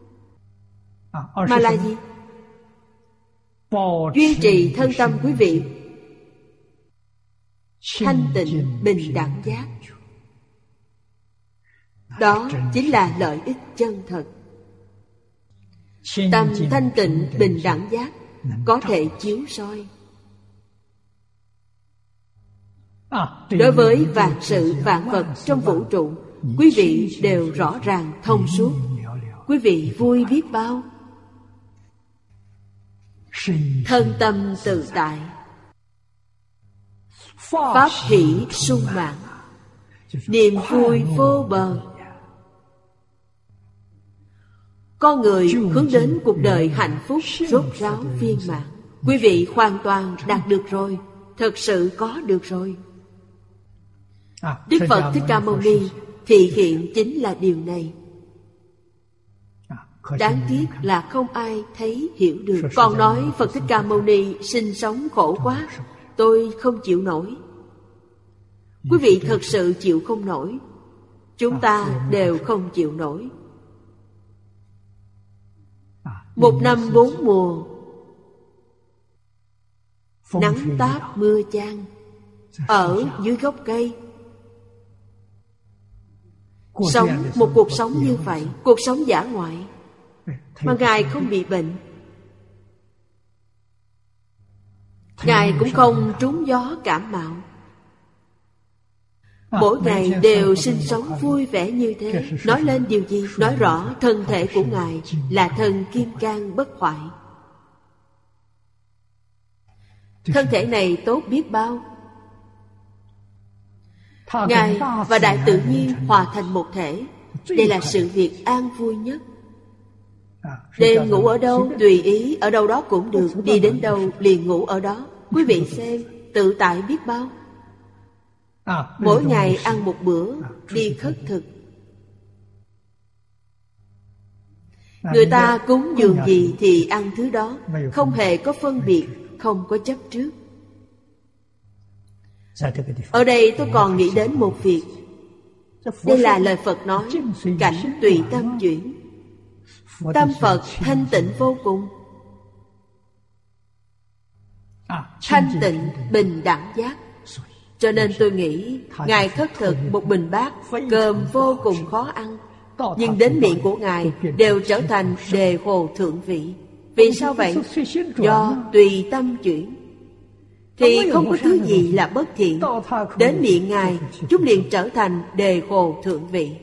mà là gì? Duy trì thân tâm quý vị thanh tịnh bình đẳng giác. Đó chính là lợi ích chân thật. Tâm thanh tịnh bình đẳng giác có thể chiếu soi. Đối với vạn sự vạn vật trong vũ trụ, quý vị đều rõ ràng thông suốt. Quý vị vui biết bao. Thân tâm tự tại, pháp hỷ sung mãn, niềm vui vô bờ. Con người hướng đến cuộc đời hạnh phúc rốt ráo viên mãn. Quý vị hoàn toàn đạt được rồi, thật sự có được rồi. Đức Phật Thích Ca Mâu Ni thị hiện chính là điều này. Đáng tiếc là không ai thấy hiểu được. Còn nói Phật Thích Ca Mâu Ni sinh sống khổ quá, tôi không chịu nổi. Quý vị thật sự chịu không nổi. Chúng ta đều không chịu nổi. Một năm 4 mùa, nắng táp mưa chan, ở dưới gốc cây, sống một cuộc sống như vậy, cuộc sống dã ngoại, mà Ngài không bị bệnh. Ngài cũng không trúng gió cảm mạo. Mỗi ngày đều sinh sống vui vẻ như thế. Nói lên điều gì? Nói rõ thân thể của Ngài là thân kim cang bất hoại. Thân thể này tốt biết bao. Ngài và đại tự nhiên hòa thành một thể. Đây là sự việc an vui nhất. Đêm ngủ ở đâu, tùy ý, ở đâu đó cũng được. Đi đến đâu liền ngủ ở đó. Quý vị xem, tự tại biết bao. Mỗi ngày ăn một bữa, đi khất thực. Người ta cúng dường gì thì ăn thứ đó, không hề có phân biệt, không có chấp trước. Ở đây tôi còn nghĩ đến một việc. Đây là lời Phật nói, cảnh tùy tâm chuyển. Tâm Phật thanh tịnh vô cùng, thanh tịnh bình đẳng giác. Cho nên tôi nghĩ Ngài khất thực một bình bát cơm vô cùng khó ăn, nhưng đến miệng của Ngài đều trở thành đề hồ thượng vị. Vì sao vậy? Do tùy tâm chuyển. Thì không có thứ gì là bất thiện. Đến miệng Ngài, chúng liền trở thành đề hồ thượng vị.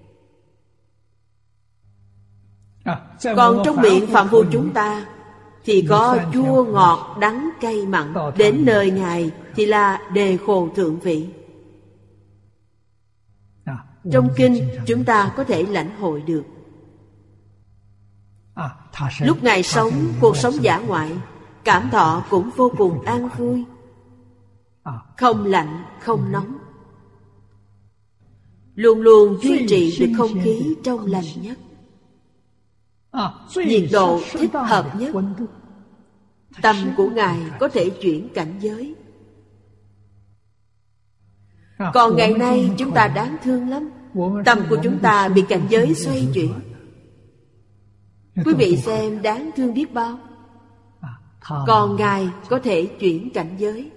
Còn trong miệng phàm phu chúng ta thì có chua ngọt đắng cay mặn. Đến nơi Ngài thì là đề khổ thượng vị. Trong kinh chúng ta có thể lãnh hội được. Lúc Ngài sống cuộc sống dã ngoại, cảm thọ cũng vô cùng an vui, không lạnh không nóng, luôn luôn duy trì được không khí trong lành nhất, nhiệt độ thích hợp nhất. Tâm của Ngài có thể chuyển cảnh giới. Còn ngày nay chúng ta đáng thương lắm. Tâm của chúng ta bị cảnh giới xoay chuyển. Quý vị xem đáng thương biết bao. Còn Ngài có thể chuyển cảnh giới.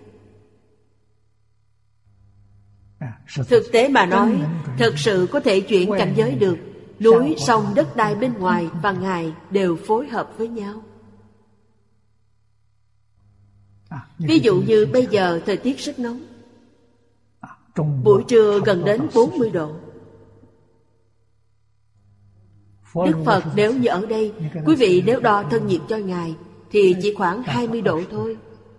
Thực tế mà nói, thật sự có thể chuyển cảnh giới được. Núi, sông, đất đai bên ngoài và Ngài đều phối hợp với nhau. Ví dụ như bây giờ thời tiết rất nóng, buổi trưa gần đến 40 độ. Đức Phật nếu như ở đây, quý vị nếu đo thân nhiệt cho Ngài thì chỉ khoảng 20 độ thôi.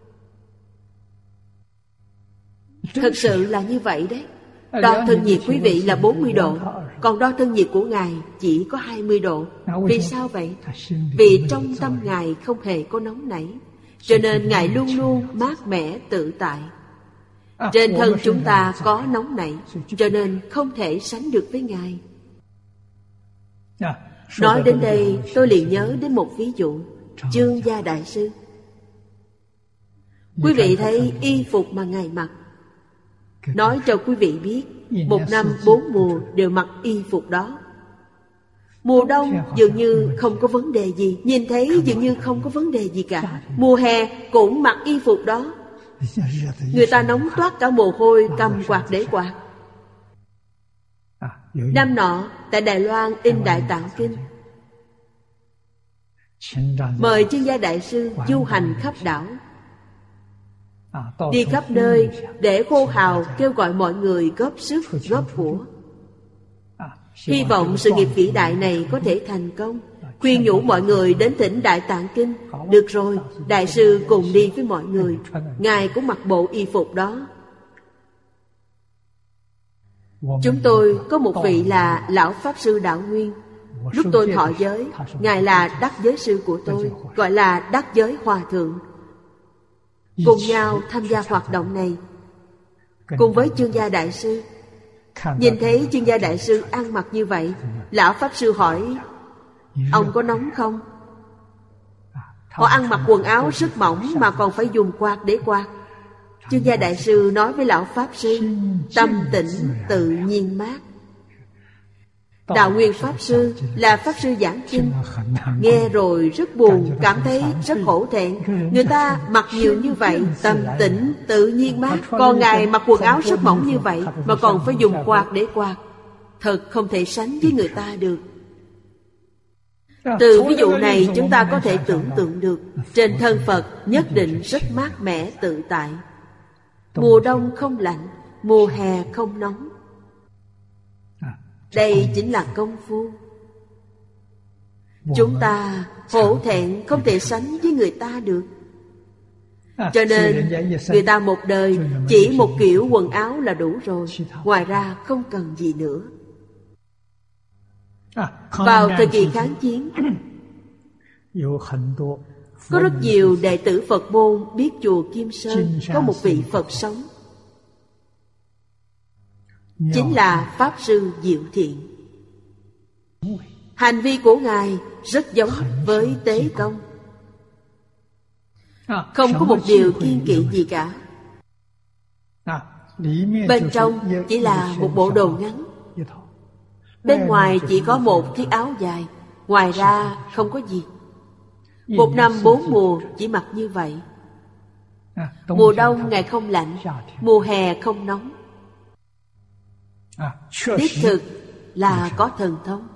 Thật sự là như vậy đấy. Đo thân nhiệt quý vị là 40 độ, còn đo thân nhiệt của Ngài chỉ có 20 độ. Vì sao vậy? Vì trong tâm Ngài không hề có nóng nảy, cho nên Ngài luôn luôn mát mẻ tự tại. Trên thân chúng ta có nóng nảy, cho nên không thể sánh được với Ngài. Nói đến đây tôi liền nhớ đến một ví dụ. Chương Gia Đại Sư. Quý vị thấy y phục mà Ngài mặc, nói cho quý vị biết, một năm 4 mùa đều mặc y phục đó. Mùa đông dường như không có vấn đề gì, nhìn thấy dường như không có vấn đề gì cả. Mùa hè cũng mặc y phục đó. Người ta nóng toát cả mồ hôi, cầm quạt để quạt. Năm nọ tại Đài Loan in Đại Tạng Kinh, mời Chương Gia Đại Sư du hành khắp đảo, đi khắp nơi để hô hào kêu gọi mọi người góp sức góp của. Hy vọng sự nghiệp vĩ đại này có thể thành công. Khuyên nhủ mọi người đến thỉnh Đại Tạng Kinh. Được rồi, Đại Sư cùng đi với mọi người. Ngài cũng mặc bộ y phục đó. Chúng tôi có một vị là Lão Pháp Sư Đạo Nguyên. Lúc tôi thọ giới, Ngài là đắc giới sư của tôi, gọi là đắc giới hòa thượng. Cùng nhau tham gia hoạt động này, cùng với Chương Gia Đại Sư. Nhìn thấy Chương Gia Đại Sư ăn mặc như vậy, Lão Pháp Sư hỏi: ông có nóng không? Họ ăn mặc quần áo rất mỏng mà còn phải dùng quạt để quạt. Chương Gia Đại Sư nói với Lão Pháp Sư: tâm tĩnh tự nhiên mát. Đạo Nguyên Pháp Sư là Pháp Sư giảng kinh, nghe rồi rất buồn, cảm thấy rất hổ thẹn. Người ta mặc nhiều như vậy, tâm tĩnh tự nhiên mát, còn Ngài mặc quần áo rất mỏng như vậy mà còn phải dùng quạt để quạt. Thật không thể sánh với người ta được. Từ ví dụ này chúng ta có thể tưởng tượng được, trên thân Phật nhất định rất mát mẻ tự tại. Mùa đông không lạnh, mùa hè không nóng. Đây chính là công phu. Chúng ta hổ thẹn không thể sánh với người ta được. Cho nên người ta một đời chỉ một kiểu quần áo là đủ rồi, ngoài ra không cần gì nữa. Vào thời kỳ kháng chiến, có rất nhiều đệ tử Phật môn biết chùa Kim Sơn có một vị Phật sống, chính là Pháp Sư Diệu Thiện. Hành vi của Ngài rất giống với Tế Công, không có một điều kiêng kỵ gì cả. Bên trong chỉ là một bộ đồ ngắn, bên ngoài chỉ có một chiếc áo dài, ngoài ra không có gì. Một năm 4 mùa chỉ mặc như vậy. Mùa đông Ngài không lạnh, mùa hè không nóng. Đích thực là có thần thông.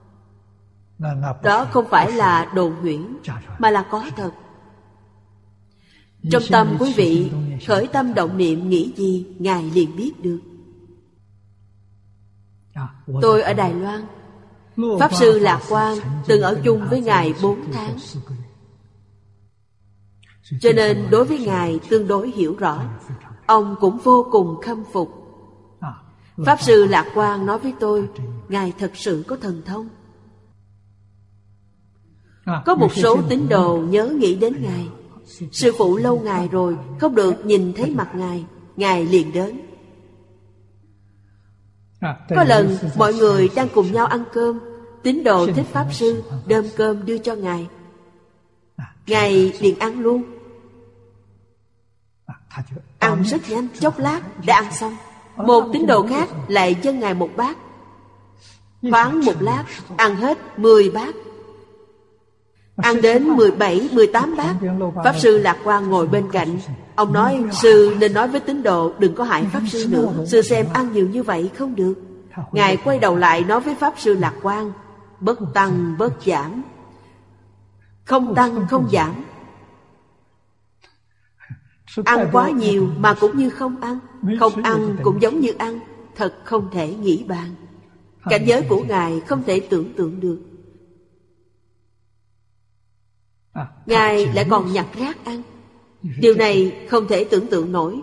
Đó không phải là đồn huyễn, mà là có thật. Trong tâm quý vị khởi tâm động niệm nghĩ gì, Ngài liền biết được. Tôi ở Đài Loan, Pháp Sư Lạc Quang từng ở chung với Ngài 4 tháng, cho nên đối với Ngài tương đối hiểu rõ. Ông cũng vô cùng khâm phục. Pháp Sư Lạc Quang nói với tôi, Ngài thật sự có thần thông. Có một số tín đồ nhớ nghĩ đến Ngài. Sư phụ lâu ngày rồi không được nhìn thấy mặt Ngài, Ngài liền đến. Có lần mọi người đang cùng nhau ăn cơm, tín đồ thích Pháp Sư đem cơm đưa cho Ngài. Ngài liền ăn luôn. Ăn rất nhanh, chốc lát đã ăn xong. Một tín đồ khác lại dâng Ngài một bát. Khoáng một lát ăn hết 10 bát. Ăn đến 17, 18 bát. Pháp Sư Lạc Quang ngồi bên cạnh. Ông nói, Sư nên nói với tín đồ đừng có hại Pháp Sư nữa. Sư xem ăn nhiều như vậy không được. Ngài quay đầu lại nói với Pháp Sư Lạc Quang, bất tăng bất giảm, không tăng không giảm. Ăn quá nhiều mà cũng như không ăn, không ăn cũng giống như ăn. Thật không thể nghĩ bàn. Cảnh giới của Ngài không thể tưởng tượng được. Ngài lại còn nhặt rác ăn. Điều này không thể tưởng tượng nổi.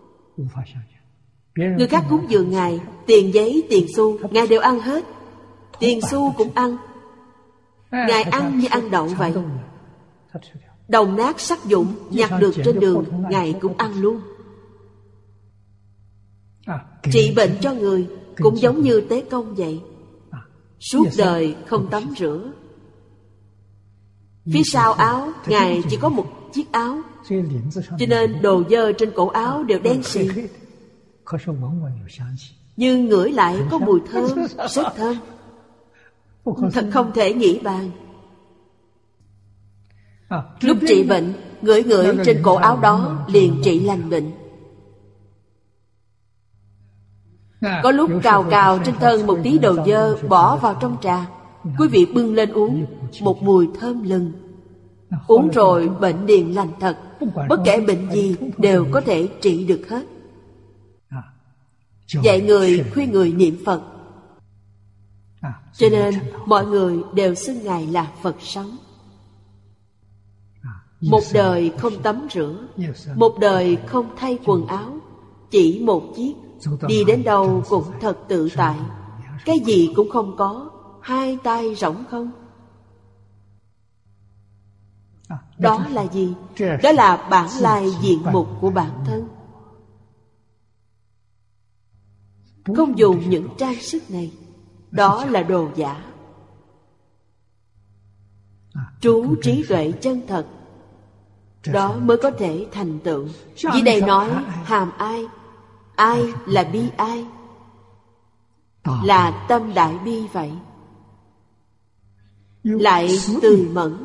Người khác cúng dường Ngài, tiền giấy, tiền xu, Ngài đều ăn hết. Tiền xu cũng ăn. Ngài ăn như ăn đậu vậy. Đồng nát sắt vụn nhặt được trên đường, Ngài cũng ăn luôn. Trị bệnh cho người cũng giống như Tế Công vậy. Suốt đời không tắm rửa. Phía sau áo Ngài chỉ có một chiếc áo, cho nên đồ dơ trên cổ áo đều đen xì, nhưng ngửi lại có mùi thơm, rất thơm. Thật không thể nghĩ bàn. Lúc trị bệnh, ngửi trên cổ áo đó liền trị lành bệnh. Có lúc cào trên thân một tí đồ dơ bỏ vào trong trà, quý vị bưng lên uống, một mùi thơm lừng. Uống rồi bệnh liền lành thật. Bất kể bệnh gì đều có thể trị được hết. Dạy người, khuyên người niệm Phật. Cho nên mọi người đều xưng Ngài là Phật sống. Một đời không tắm rửa, một đời không thay quần áo, chỉ một chiếc, đi đến đâu cũng thật tự tại. Cái gì cũng không có, hai tay rỗng không. Đó là gì? Đó là bản lai diện mục của bản thân. Không dùng những trang sức này, đó là đồ giả. Trú trí tuệ chân thật, đó mới có thể thành tựu. Dưới đây nói hàm ai? Ai là bi ai? Là tâm đại bi vậy. Lại từ mẫn,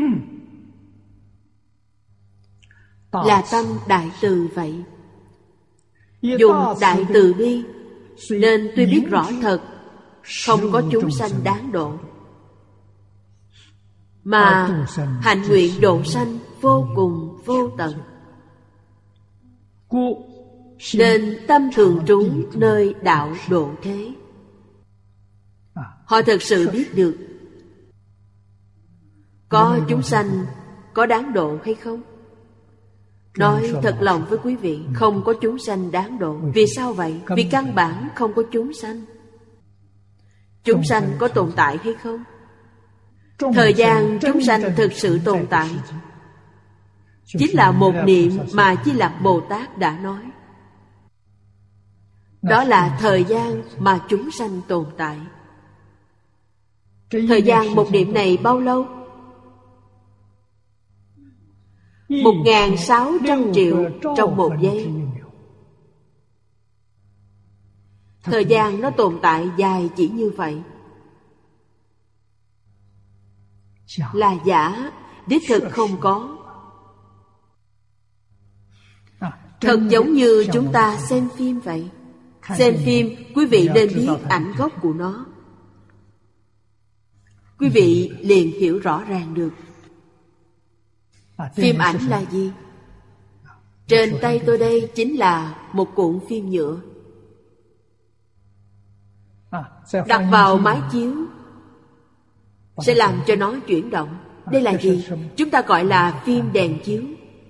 là tâm đại từ vậy. Dùng đại từ bi, nên tuy biết rõ thật không có chúng sanh đáng độ, mà hạnh nguyện độ sanh vô cùng vô tận. Nên tâm thường trú nơi đạo độ thế. Họ thật sự biết được có chúng sanh có đáng độ hay không. Nói thật lòng với quý vị, không có chúng sanh đáng độ. Vì sao vậy? Vì căn bản không có chúng sanh. Chúng sanh có tồn tại hay không? Thời gian chúng sanh thực sự tồn tại chính là một niệm mà Di Lặc Bồ Tát đã nói. Đó là thời gian mà chúng sanh tồn tại. Thời gian một niệm này bao lâu? 1.600 triệu trong một giây. Thời gian nó tồn tại dài chỉ như vậy. Là giả, đích thực không có. Thật giống như chúng ta xem phim vậy. Xem phim, quý vị nên biết ảnh gốc của nó. quý vị liền hiểu rõ ràng được. Phim ảnh là gì? Trên tay tôi đây chính là một cuộn phim nhựa. Đặt vào máy chiếu sẽ làm cho nó chuyển động. Đây là gì? Chúng ta gọi là phim đèn chiếu.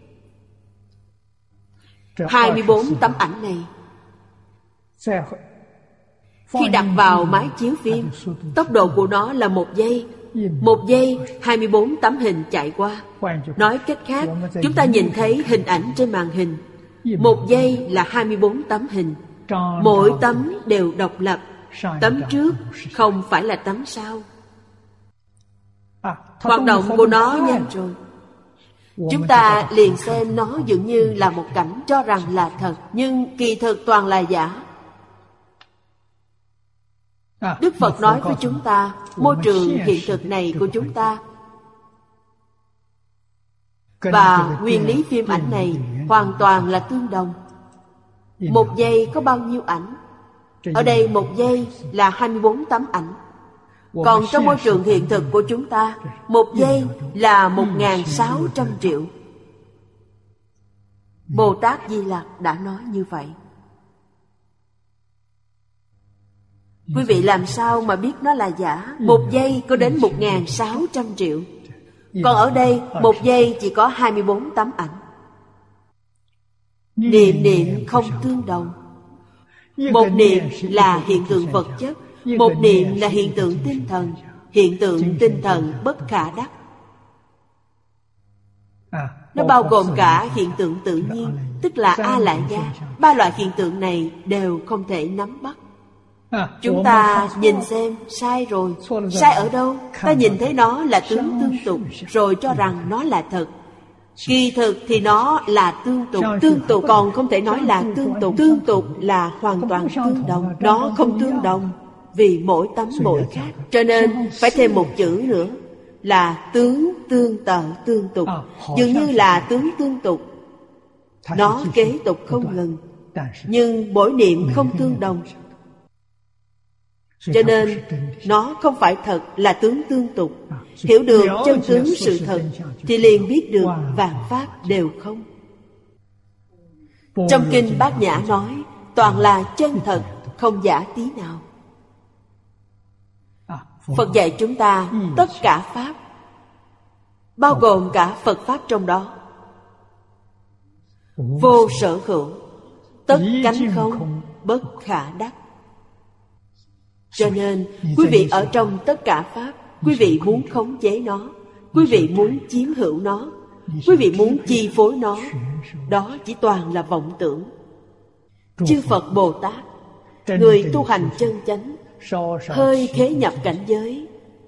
24 tấm ảnh này khi đặt vào máy chiếu phim, tốc độ của nó là 1 giây. 1 giây 24 tấm hình chạy qua. Nói cách khác, chúng ta nhìn thấy hình ảnh trên màn hình. 1 giây là 24 tấm hình. Mỗi tấm đều độc lập. Tấm trước không phải là tấm sau. Hoạt động của nó nhanh rồi. Chúng ta liền xem nó dường như là một cảnh cho rằng là thật, nhưng kỳ thực toàn là giả. Đức Phật nói với chúng ta, môi trường hiện thực này của chúng ta và nguyên lý phim ảnh này hoàn toàn là tương đồng. 1 giây có bao nhiêu ảnh? Ở đây 1 giây là 24 tấm ảnh. Còn trong môi trường hiện thực của chúng ta, 1 giây là 1.600 triệu. Bồ Tát Di Lặc đã nói như vậy. Quý vị làm sao mà biết nó là giả? 1 giây có đến 1.600 triệu. Còn ở đây 1 giây chỉ có 24 tấm ảnh. Niệm niệm không tương đồng. Một niệm là hiện tượng vật chất, một niệm là hiện tượng tinh thần. Hiện tượng tinh thần bất khả đắc. Nó bao gồm cả hiện tượng tự nhiên, tức là A Lại Gia. 3 loại hiện tượng này đều không thể nắm bắt. Chúng ta nhìn xem sai rồi. Sai ở đâu? Ta nhìn thấy nó là tướng tương tục, rồi cho rằng nó là thật. Kỳ thực thì nó là tương tục. Tương tục còn không thể nói là tương tục. Tương tục là hoàn toàn tương đồng. Nó không tương đồng vì mỗi tấm mỗi khác. Cho nên phải thêm một chữ nữa là tướng tương tự tương tục. Dường như là tướng tương tục, nó kế tục không ngừng, nhưng mỗi niệm không tương đồng. Cho nên nó không phải thật là tướng tương tục. Hiểu được chân tướng sự thật thì liền biết được vạn pháp đều không. Trong kinh Bát Nhã nói toàn là chân thật, không giả tí nào. Phật dạy chúng ta tất cả pháp, bao gồm cả Phật pháp trong đó. Vô sở hữu, tất cánh không, bất khả đắc. Cho nên quý vị ở trong tất cả pháp, quý vị muốn khống chế nó, quý vị muốn chiếm hữu nó, quý vị muốn chi phối nó, đó chỉ toàn là vọng tưởng. Chư Phật Bồ Tát, người tu hành chân chánh, hơi khế nhập cảnh giới,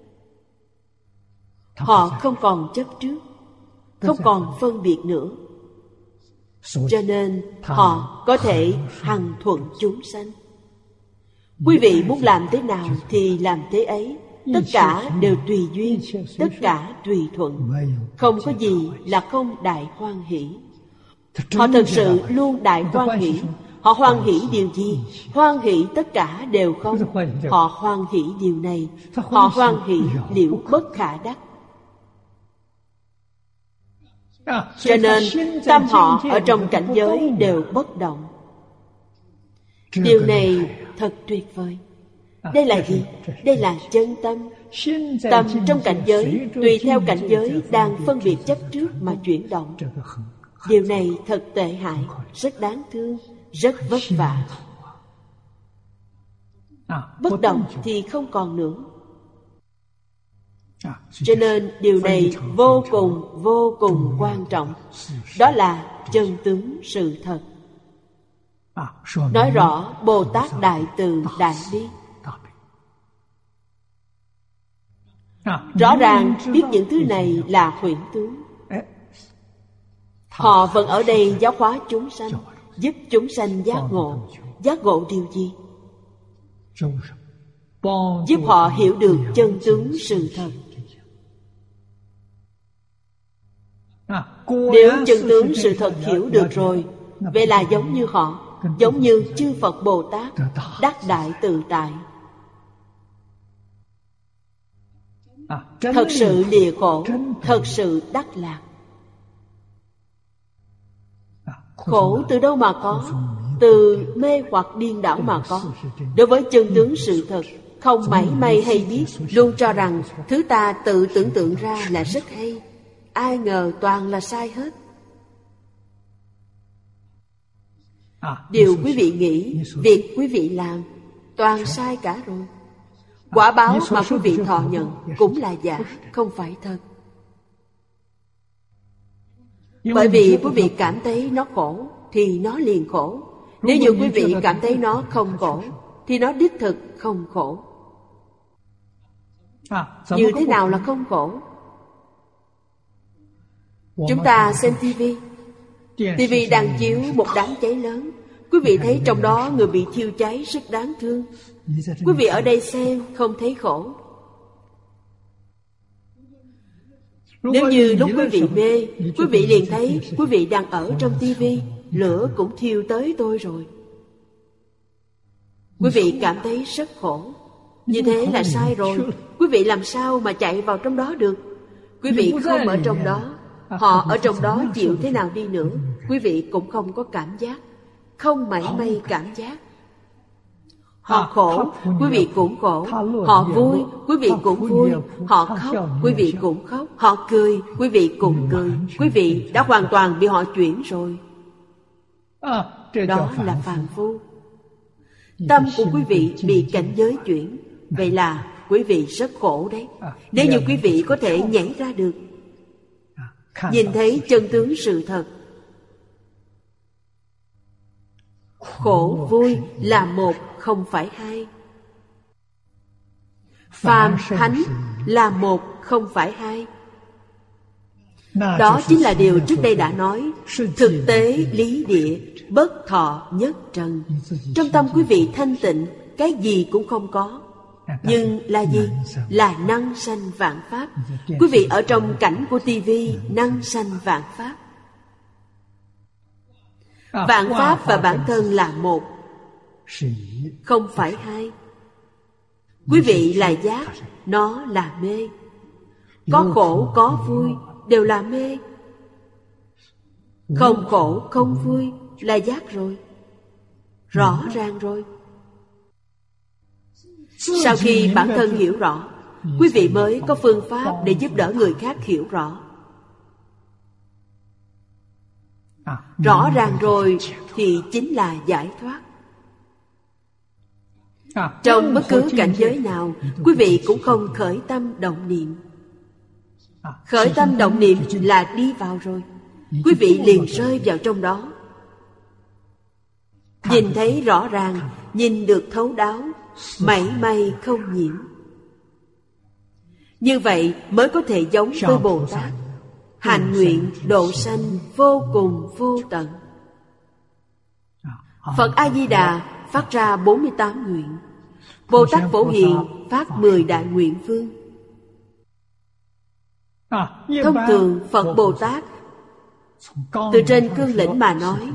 họ không còn chấp trước, không còn phân biệt nữa. Cho nên họ có thể hằng thuận chúng sanh. Quý vị muốn làm thế nào thì làm thế ấy. Tất cả đều tùy duyên, tất cả tùy thuận. Không có gì là không đại hoan hỷ. Họ thực sự luôn đại hoan hỷ. Họ hoan hỷ điều gì? Hoan hỷ tất cả đều không. Họ hoan hỷ điều này. Họ hoan hỷ liễu bất khả đắc. Cho nên tâm họ ở trong cảnh giới đều bất động. Điều này thật tuyệt vời. Đây là gì? Đây là chân tâm. Tâm trong cảnh giới tùy theo cảnh giới đang phân biệt chấp trước mà chuyển động. Điều này thật tệ hại, rất đáng thương, rất vất vả. Bất động thì không còn nữa. Cho nên điều này vô cùng quan trọng. Đó là chân tướng sự thật. Nói rõ Bồ Tát Đại Từ Đại Bi. Rõ ràng biết những thứ này là huyễn tướng. Họ vẫn ở đây giáo hóa chúng sanh, giúp chúng sanh giác ngộ. Giác ngộ điều gì? Giúp họ hiểu được chân tướng sự thật. Nếu chân tướng sự thật hiểu được rồi, vậy là giống như họ, giống như chư Phật Bồ Tát đắc đại tự tại. thật sự lìa khổ, thật sự đắc lạc. Khổ từ đâu mà có? Từ mê hoặc điên đảo mà có. Đối với chân tướng sự thật, không mảy may hay biết, luôn cho rằng thứ ta tự tưởng tượng ra là rất hay. Ai ngờ toàn là sai hết. Điều quý vị nghĩ, việc quý vị làm, toàn sai cả rồi. Quả báo mà quý vị thọ nhận cũng là giả, không phải thật. Bởi vì quý vị cảm thấy nó khổ, thì nó liền khổ. Nếu như quý vị cảm thấy nó không khổ, thì nó đích thực không khổ. Như thế nào là không khổ? Chúng ta xem tivi. Tivi đang chiếu một đám cháy lớn. Quý vị thấy trong đó người bị thiêu cháy rất đáng thương. Quý vị ở đây xem không thấy khổ. Nếu như lúc quý vị mê, quý vị liền thấy quý vị đang ở trong tivi, lửa cũng thiêu tới tôi rồi. Quý vị cảm thấy rất khổ. Như thế là sai rồi. Quý vị làm sao mà chạy vào trong đó được? Quý vị không ở trong đó. Họ ở trong đó chịu thế nào đi nữa, quý vị cũng không có cảm giác, không mảy may cảm giác. Họ khổ, quý vị cũng khổ. Họ vui, quý vị cũng vui. Họ khóc, quý vị cũng khóc. Họ cười, quý vị cũng cười. Quý vị đã hoàn toàn bị họ chuyển rồi. Đó là phàm phu. Tâm của quý vị bị cảnh giới chuyển. Vậy là quý vị rất khổ đấy. Nếu như quý vị có thể nhảy ra được, nhìn thấy chân tướng sự thật, khổ vui là một, không phải hai. Phàm thánh là một, không phải hai. Đó chính là điều trước đây đã nói. Thực tế lý địa, bất thọ nhất trần. Trong tâm quý vị thanh tịnh, cái gì cũng không có. Nhưng là gì? Là năng sanh vạn pháp. Quý vị ở trong cảnh của tivi, năng sanh vạn pháp. Vạn pháp và bản thân là một, không phải hai. Quý vị là giác, nó là mê. Có khổ, có vui, đều là mê. Không khổ, không vui là giác rồi. Rõ ràng rồi. Sau khi bản thân hiểu rõ, quý vị mới có phương pháp để giúp đỡ người khác hiểu rõ. Rõ ràng rồi thì chính là giải thoát. Trong bất cứ cảnh giới nào, quý vị cũng không khởi tâm động niệm. Khởi tâm động niệm là đi vào rồi. Quý vị liền rơi vào trong đó. Nhìn thấy rõ ràng, nhìn được thấu đáo, mảy may không nhiễm. Như vậy mới có thể giống với Bồ Tát, hành nguyện độ sanh vô cùng vô tận. Phật A-di-đà phát ra 48 nguyện. Bồ Tát Phổ Hiền phát 10 đại nguyện phương. Thông thường Phật Bồ Tát từ trên cương lĩnh mà nói,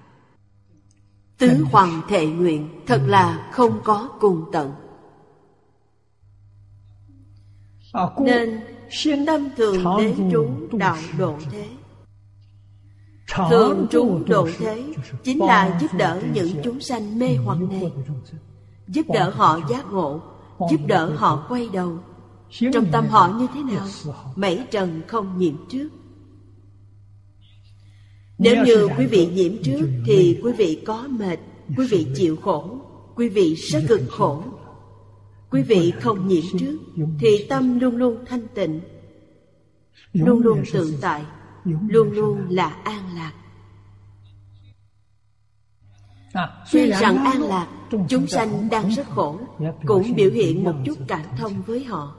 tứ hoằng thệ nguyện thật là không có cùng tận. Nên tâm thường đến trú đạo độ thế. Thường trú độ thế chính là giúp đỡ những chúng sanh mê hoặc này, giúp đỡ họ giác ngộ, giúp đỡ họ quay đầu. Trong tâm họ như thế nào? Mảy trần không nhiễm trước. Nếu như quý vị nhiễm trước thì quý vị có mệt, quý vị chịu khổ, quý vị rất cực khổ. Quý vị không nhiễm trước thì tâm luôn luôn thanh tịnh, luôn luôn tự tại, luôn luôn là an lạc. Tuy rằng an lạc, chúng sanh đang rất khổ, cũng biểu hiện một chút cảm thông với họ.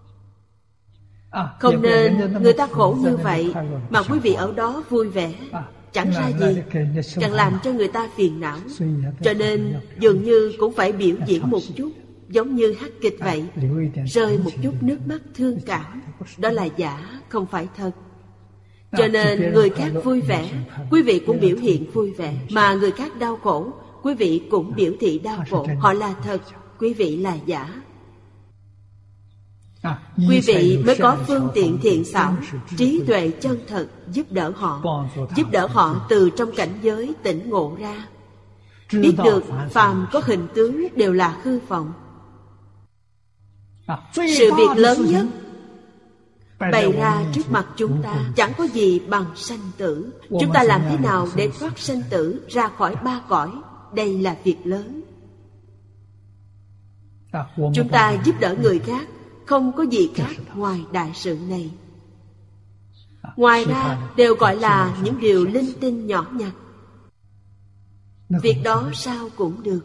Không nên người ta khổ như vậy mà quý vị ở đó vui vẻ, chẳng ra gì, càng làm cho người ta phiền não. Cho nên dường như cũng phải biểu diễn một chút, giống như hát kịch vậy, rơi một chút nước mắt thương cảm. Đó là giả, không phải thật. Cho nên người khác vui vẻ, quý vị cũng biểu hiện vui vẻ. Mà người khác đau khổ, quý vị cũng biểu thị đau khổ. Họ là thật, quý vị là giả. Quý vị mới có phương tiện thiện xảo, trí tuệ chân thật giúp đỡ họ từ trong cảnh giới tỉnh ngộ ra, biết được phàm có hình tướng đều là hư vọng. Sự việc lớn nhất bày ra trước mặt chúng ta chẳng có gì bằng sanh tử. Chúng ta làm thế nào để thoát sanh tử, ra khỏi ba cõi? Đây là việc lớn. Chúng ta giúp đỡ người khác, không có gì khác ngoài đại sự này. Ngoài ra đều gọi là những điều linh tinh nhỏ nhặt. Việc đó sao cũng được.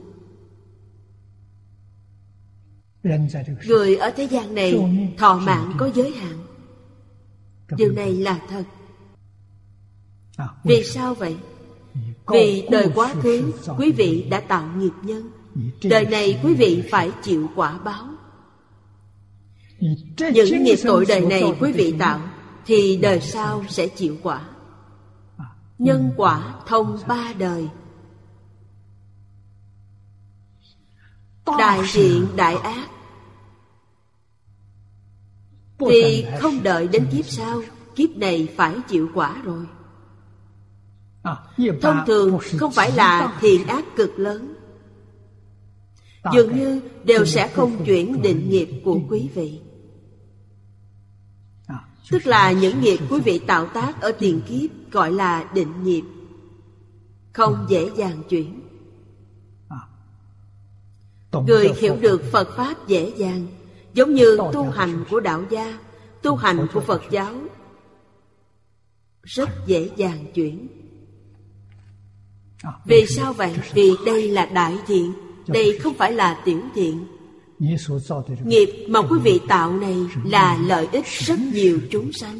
Người ở thế gian này thọ mạng có giới hạn. Điều này là thật. Vì sao vậy? Vì đời quá khứ quý vị đã tạo nghiệp nhân. Đời này quý vị phải chịu quả báo. Những nghiệp tội đời này quý vị tạo thì đời sau sẽ chịu quả. Nhân quả thông ba đời. Đại thiện đại ác thì không đợi đến kiếp sau, kiếp này phải chịu quả rồi. Thông thường không phải là thiện ác cực lớn, dường như đều sẽ không chuyển định nghiệp của quý vị. Tức là những nghiệp quý vị tạo tác ở tiền kiếp gọi là định nghiệp, không dễ dàng chuyển. Người hiểu được Phật Pháp dễ dàng, giống như tu hành của đạo gia, tu hành của Phật giáo rất dễ dàng chuyển. Vì sao vậy? Vì đây là đại thiện, đây không phải là tiểu thiện. Nghiệp mà quý vị tạo này là lợi ích rất nhiều chúng sanh.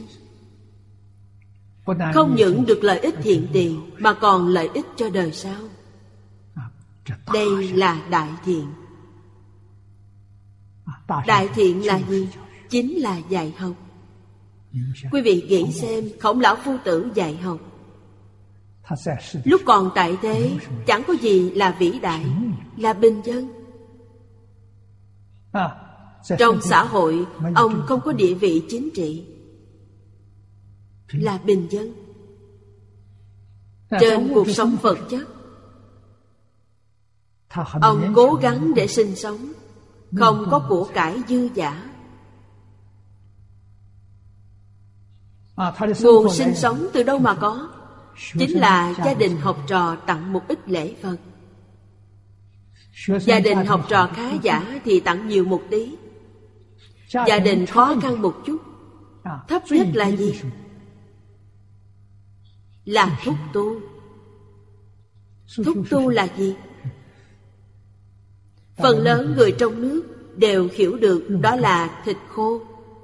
Không những được lợi ích hiện tiền mà còn lợi ích cho đời sau. Đây là đại thiện. Đại thiện là gì? Chính là dạy học. Quý vị nghĩ xem, Khổng Lão Phu Tử dạy học. Lúc còn tại thế chẳng có gì là vĩ đại, là bình dân. Trong xã hội ông không có địa vị chính trị, là bình dân. Trên cuộc sống vật chất ông cố gắng để sinh sống, không có của cải dư dả. Nguồn sinh sống từ đâu mà có? Chính là gia đình học trò tặng một ít lễ vật. Gia đình học trò khá giả thì tặng nhiều một tí. Gia đình khó khăn một chút, thấp nhất là gì? Là thúc tu. Thúc tu là gì? Phần lớn người trong nước đều hiểu được đó là thịt khô.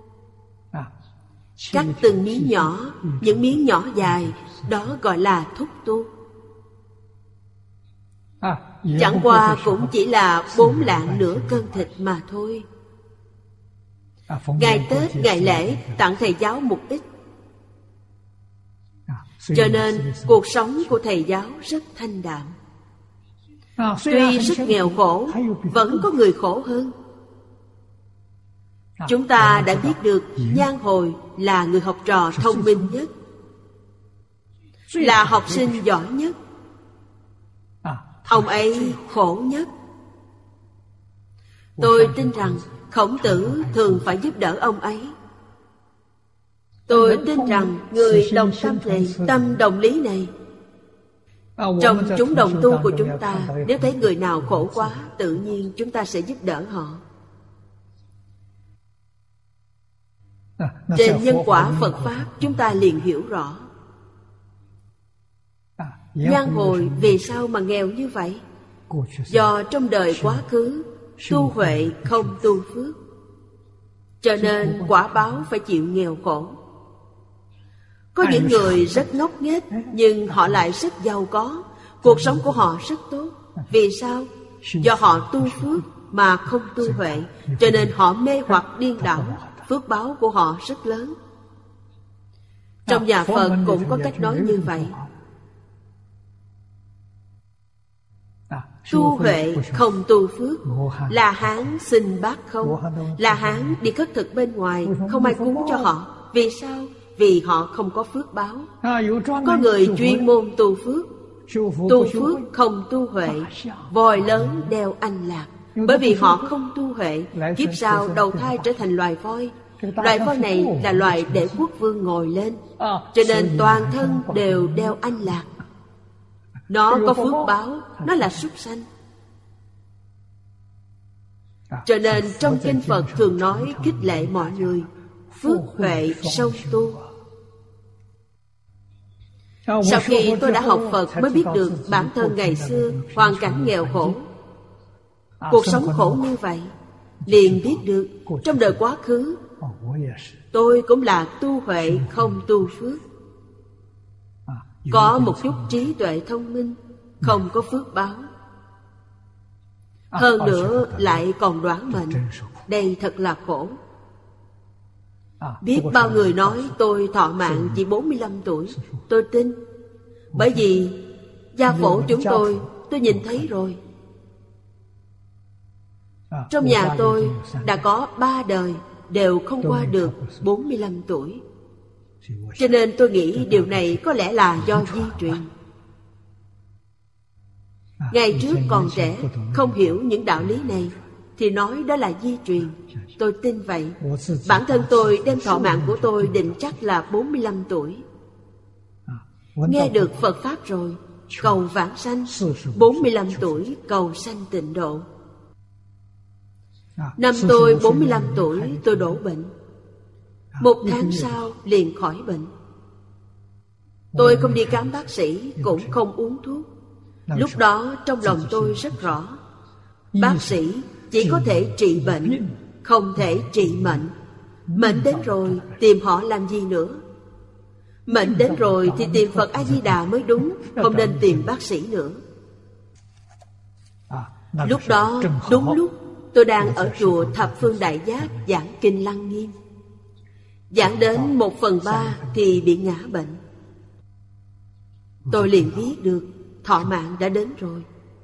Cắt từng miếng nhỏ, những miếng nhỏ dài, đó gọi là thúc tu. Chẳng qua cũng chỉ là 4 lạng nửa cân thịt mà thôi. Ngày Tết, ngày lễ tặng thầy giáo một ít. Cho nên cuộc sống của thầy giáo rất thanh đạm. Tuy rất nghèo khổ, vẫn có người khổ hơn. Chúng ta đã biết được Nhan Hồi là người học trò thông minh nhất, là học sinh giỏi nhất. Ông ấy khổ nhất. Tôi tin rằng Khổng Tử thường phải giúp đỡ ông ấy. Tôi tin rằng người đồng tâm này, tâm đồng lý này, trong chúng đồng tu của chúng ta, nếu thấy người nào khổ quá, tự nhiên chúng ta sẽ giúp đỡ họ. Trên nhân quả Phật Pháp chúng ta liền hiểu rõ. Nhan Hồi vì sao mà nghèo như vậy? Do trong đời quá khứ tu huệ không tu phước, cho nên quả báo phải chịu nghèo khổ. Có những người rất ngốc nghếch nhưng họ lại rất giàu có, cuộc sống của họ rất tốt. Vì sao? Do họ tu phước mà không tu huệ, cho nên họ mê hoặc điên đảo, phước báo của họ rất lớn. Trong nhà Phật cũng có cách nói như vậy. Tu huệ không tu phước. La Hán xin bát không. La Hán đi khất thực bên ngoài, không ai cúng cho họ. Vì sao? Vì họ không có phước báo. Có người chuyên môn tu phước. Tu phước không tu huệ, voi lớn đeo anh lạc. Bởi vì họ không tu huệ, kiếp sau đầu thai trở thành loài voi. Loài voi này là loài để quốc vương ngồi lên, cho nên toàn thân đều đeo anh lạc. Nó có phước báo, nó là súc sanh. Cho nên trong kinh Phật thường nói khích lệ mọi người phước huệ song tu. Sau khi tôi đã học Phật mới biết được bản thân ngày xưa hoàn cảnh nghèo khổ, cuộc sống khổ như vậy. Liền biết được trong đời quá khứ tôi cũng là tu huệ không tu phước. Có một chút trí tuệ thông minh, không có phước báo. Hơn nữa lại còn đoán mệnh. Đây thật là khổ. Biết bao người nói tôi thọ mạng chỉ 45 tuổi. Tôi tin. Bởi vì gia phổ chúng tôi nhìn thấy rồi. Trong nhà tôi đã có 3 đời đều không qua được 45 tuổi. Cho nên tôi nghĩ điều này có lẽ là do di truyền. Ngày trước còn trẻ, không hiểu những đạo lý này, thì nói đó là di truyền. Tôi tin vậy. Bản thân tôi đem thọ mạng của tôi định chắc là 45 tuổi. Nghe được Phật Pháp rồi, cầu vãng sanh. 45 tuổi cầu sanh tịnh độ. Năm tôi 45 tuổi tôi đổ bệnh. 1 tháng sau liền khỏi bệnh. Tôi không đi khám bác sĩ, cũng không uống thuốc. Lúc đó trong lòng tôi rất rõ, bác sĩ chỉ có thể trị bệnh, không thể trị mệnh. Mệnh đến rồi tìm họ làm gì nữa? Mệnh đến rồi thì tìm Phật A-di-đà mới đúng, không nên tìm bác sĩ nữa. Lúc đó đúng lúc tôi đang ở chùa Thập Phương Đại Giác giảng kinh Lăng Nghiêm. Giảng đến 1/3 thì bị ngã bệnh. Tôi liền biết được thọ mạng đã đến rồi.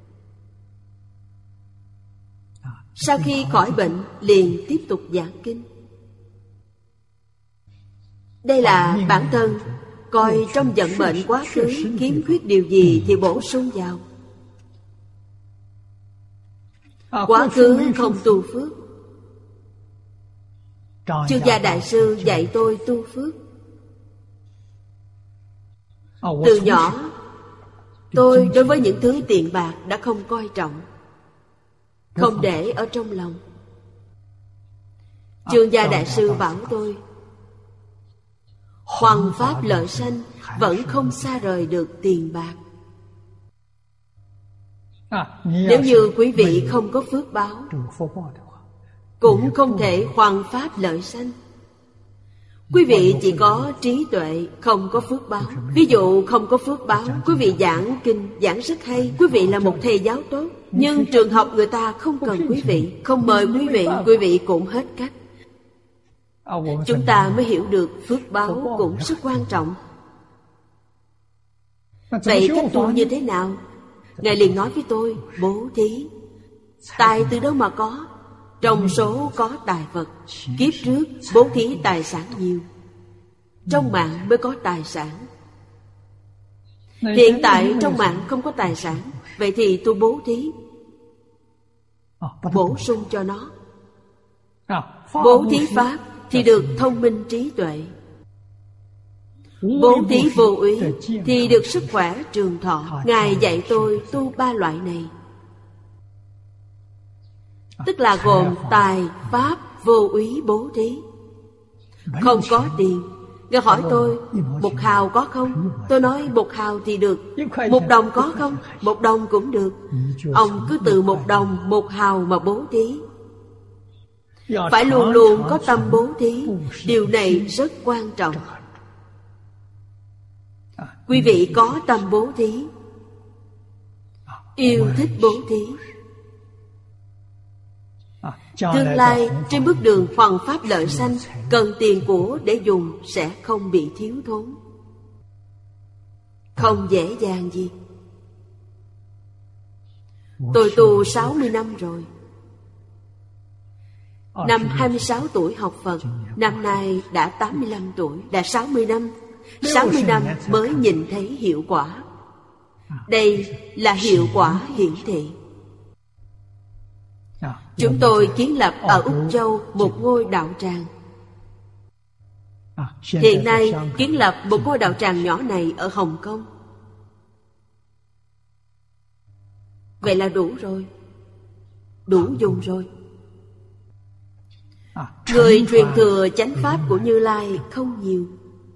Sau khi khỏi bệnh liền tiếp tục giảng kinh. Đây là bản thân coi trong vận mệnh quá khứ khiếm khuyết điều gì thì bổ sung vào. Quá khứ không tu phước. Chương Gia Đại Sư dạy tôi tu phước. Từ nhỏ tôi đối với những thứ tiền bạc đã không coi trọng, không để ở trong lòng. Chương Gia Đại Sư bảo tôi, hoằng pháp lợi sanh vẫn không xa rời được tiền bạc. Nếu như quý vị không có phước báo, cũng không thể hoằng pháp lợi sanh. Quý vị chỉ có trí tuệ, không có phước báo. Ví dụ không có phước báo, quý vị giảng kinh, giảng rất hay, quý vị là một thầy giáo tốt, nhưng trường học người ta không cần quý vị, không mời quý vị cũng hết cách. Chúng ta mới hiểu được phước báo cũng rất quan trọng. Vậy cách tu như thế nào? Ngài liền nói với tôi, bố thí. Tài từ đâu mà có? Trong số có tài vật. Kiếp trước bố thí tài sản nhiều, trong mạng mới có tài sản. Hiện tại trong mạng không có tài sản, vậy thì tôi bố thí, bổ sung cho nó. Bố thí pháp thì được thông minh trí tuệ. Bố thí vô úy thì được sức khỏe trường thọ. Ngài dạy tôi tu 3 loại này, tức là gồm tài, pháp, vô úy, bố thí. Không có tiền. Ngài hỏi tôi 1 hào có không? Tôi nói 1 hào thì được. 1 đồng có không? 1 đồng cũng được. Ông cứ từ 1 đồng, 1 hào mà bố thí. Phải luôn luôn có tâm bố thí. Điều này rất quan trọng. Quý vị có tâm bố thí, yêu thích bố thí, tương lai trên bước đường hoằng pháp lợi sanh, cần tiền của để dùng sẽ không bị thiếu thốn, không dễ dàng gì. Tôi tu 60 năm rồi. Năm 26 tuổi học Phật, năm nay đã 85 tuổi, đã 60 năm. 60 năm mới nhìn thấy hiệu quả. Đây là hiệu quả hiển thị. Chúng tôi kiến lập ở Úc Châu một ngôi đạo tràng. Hiện nay kiến lập một ngôi đạo tràng nhỏ này ở Hồng Kông. Vậy là đủ rồi, đủ dùng rồi. Người truyền thừa chánh pháp của Như Lai không nhiều.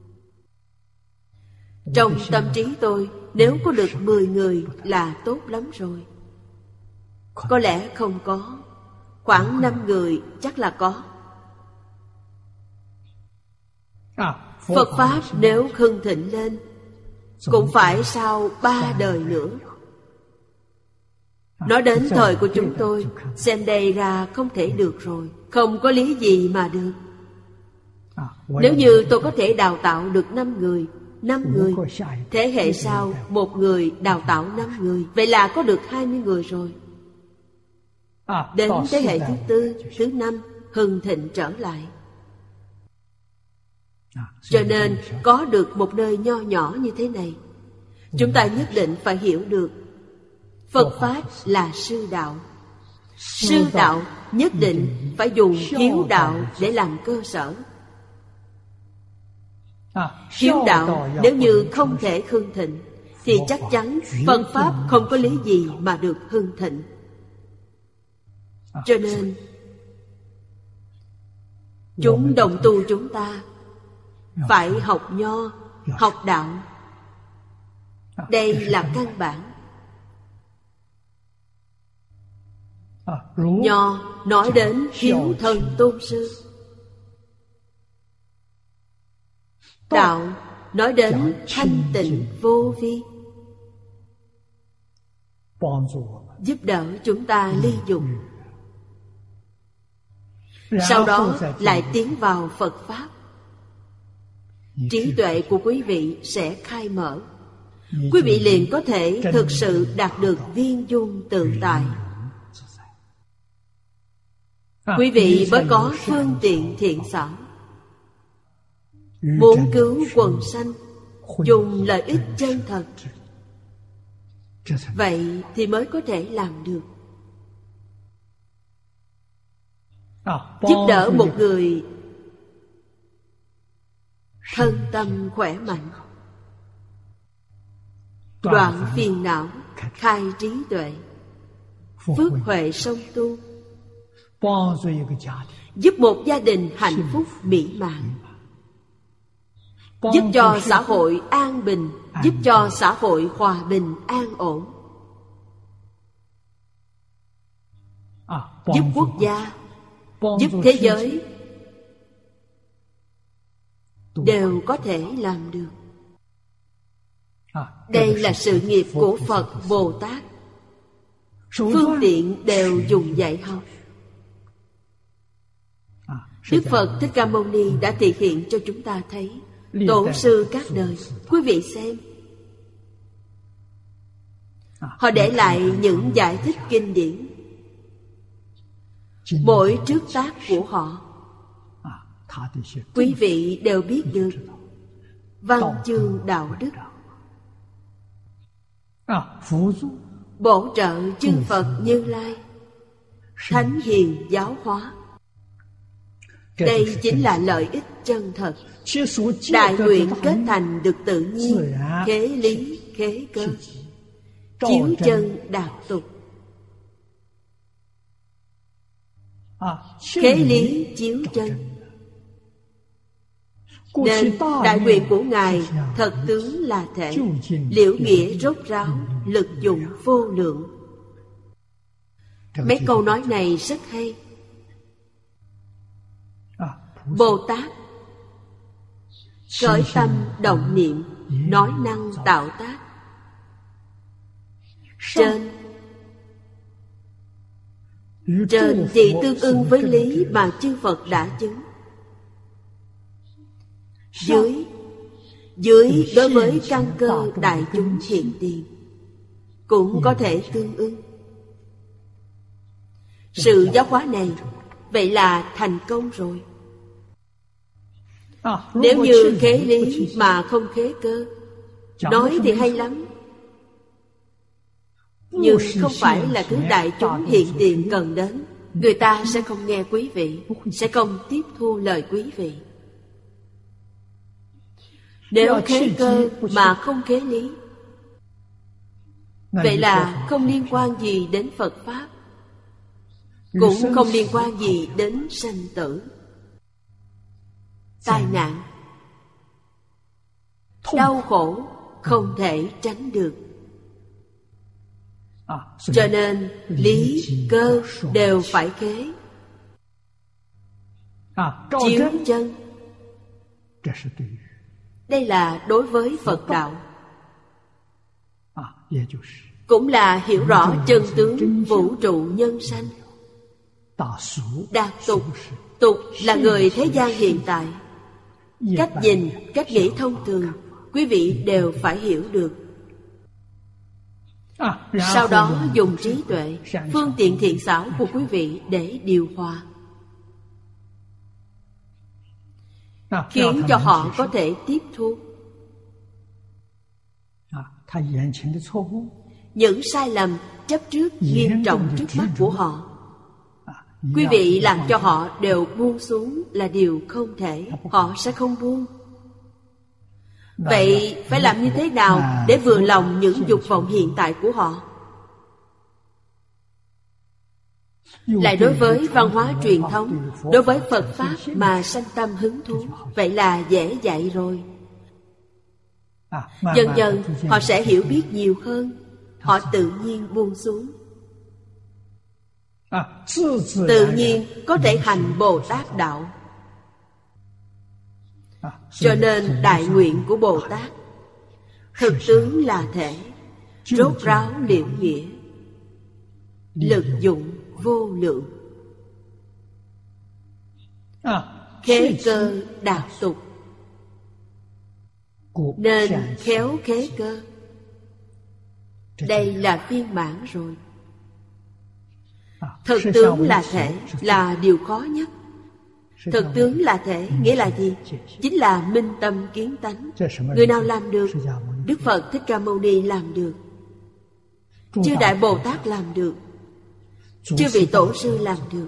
Trong tâm trí tôi, nếu có được 10 người là tốt lắm rồi. Có lẽ không có, khoảng 5 người chắc là có. Phật Pháp nếu hưng thịnh lên, cũng phải sau 3 đời nữa. Nói đến thời của chúng tôi, xem đây ra không thể được rồi. Không có lý gì mà được. Nếu như tôi có thể đào tạo được 5 người, 5 người, thế hệ sau 1 người đào tạo 5 người, vậy là có được 20 người rồi. Đến thế hệ thứ 4, thứ 5 hưng thịnh trở lại. Cho nên có được một nơi nho nhỏ như thế này, chúng ta nhất định phải hiểu được Phật Pháp là sư đạo. Sư đạo nhất định phải dùng hiếu đạo để làm cơ sở. Hiếu đạo nếu như không thể hưng thịnh, thì chắc chắn Phật Pháp không có lý gì mà được hưng thịnh. Cho nên chúng đồng tu chúng ta phải học nho, học đạo. Đây là căn bản. Nho nói đến hiếu thân tôn sư, đạo nói đến thanh tịnh vô vi, giúp đỡ chúng ta ly dục. Sau đó lại tiến vào Phật Pháp. Trí tuệ của quý vị sẽ khai mở. Quý vị liền có thể thực sự đạt được viên dung tự tại. Quý vị mới có phương tiện thiện xảo. Muốn cứu quần sanh, dùng lợi ích chân thật, vậy thì mới có thể làm được. Giúp đỡ một người thân tâm khỏe mạnh, đoạn phiền não, khai trí tuệ, phước huệ song tu, giúp một gia đình hạnh phúc mỹ mãn, giúp cho xã hội an bình, giúp cho xã hội hòa bình an ổn, giúp quốc gia, giúp thế giới, đều có thể làm được. Đây là sự nghiệp của Phật Bồ Tát. Phương tiện đều dùng dạy học. Đức Phật Thích Ca Mâu Ni đã thể hiện cho chúng ta thấy. Tổ sư các đời, quý vị xem, họ để lại những giải thích kinh điển. Mỗi trước tác của họ, quý vị đều biết được văn chương đạo đức, bổ trợ chư Phật Như Lai, thánh hiền giáo hóa. Đây chính là lợi ích chân thật. Đại nguyện kết thành được tự nhiên, khế lý khế cơ, chiếu chân đạt tục. Khế lý chiếu chân, nên đại nguyện của Ngài thật tướng là thể, liễu nghĩa rốt ráo, lực dụng vô lượng. Mấy câu nói này rất hay. Bồ Tát khởi tâm động niệm, nói năng tạo tác. Trên thì tương ưng với lý mà chư Phật đã chứng. Dưới đối với căn cơ đại chúng hiện tiền cũng có thể tương ưng. sự giáo hóa này, vậy là thành công rồi. Nếu như khế lý mà không khế cơ, nói thì hay lắm, nhưng không phải là thứ đại chúng hiện tiền cần đến. Người ta sẽ không nghe quý vị, sẽ không tiếp thu lời quý vị. Nếu khế cơ mà không khế lý, vậy là không liên quan gì đến Phật Pháp, cũng không liên quan gì đến sanh tử, tai nạn, đau khổ không thể tránh được. Cho nên lý, cơ đều phải khế. Chiếu chân, đây là đối với Phật đạo, cũng là hiểu rõ chân tướng vũ trụ nhân sanh. Đạt tục, tục là người thế gian hiện tại. Cách nhìn, cách nghĩ thông thường, quý vị đều phải hiểu được. Sau đó dùng trí tuệ, phương tiện thiện xảo của quý vị để điều hòa, khiến cho họ có thể tiếp thu. Những sai lầm chấp trước nghiêm trọng trước mắt của họ, quý vị làm cho họ đều buông xuống là điều không thể. Họ sẽ không buông. Vậy phải làm như thế nào để vừa lòng những dục vọng hiện tại của họ? Lại đối với văn hóa truyền thống, đối với Phật Pháp mà sanh tâm hứng thú, vậy là dễ dạy rồi. Dần dần họ sẽ hiểu biết nhiều hơn, họ tự nhiên buông xuống, tự nhiên có thể hành Bồ Tát đạo. Cho nên đại nguyện của Bồ Tát, thực tướng là thể, rốt ráo liễu nghĩa, lực dụng vô lượng. Khế cơ đạt tục, nên khéo khế cơ. Đây là viên mãn rồi. Thực tướng là thể là điều khó nhất. Thực tướng là thể nghĩa là gì? Chính là minh tâm kiến tánh. Người nào làm được? Đức Phật Thích Ca Mâu Ni làm được, chư Đại Bồ Tát làm được, chư vị Tổ sư làm được.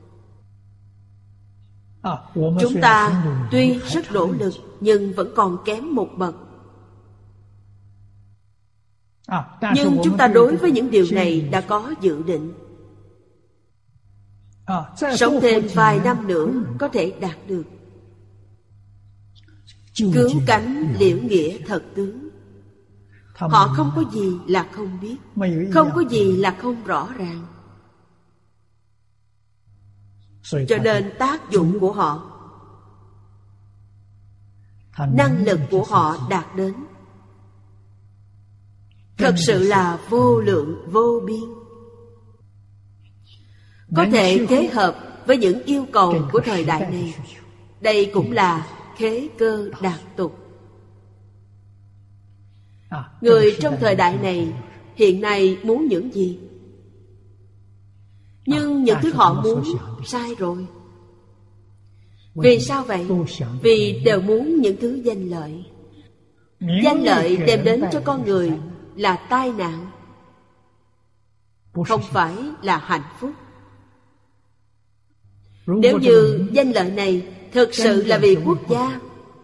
Chúng ta tuy rất nỗ lực nhưng vẫn còn kém một bậc. Nhưng chúng ta đối với những điều này đã có dự định. Sống thêm vài năm nữa có thể đạt được. Cứu cánh liễu nghĩa thật tướng. Họ không có gì là không biết, không có gì là không rõ ràng. Cho nên tác dụng của họ, năng lực của họ đạt đến thật sự là vô lượng vô biên, có thể kết hợp với những yêu cầu của thời đại này. Đây cũng là khế cơ đạt tục. Người trong thời đại này hiện nay muốn những gì? Nhưng những thứ họ muốn sai rồi. Vì sao vậy? Vì đều muốn những thứ danh lợi. Danh lợi đem đến cho con người là tai nạn, không phải là hạnh phúc. Nếu như danh lợi này thực sự là vì quốc gia,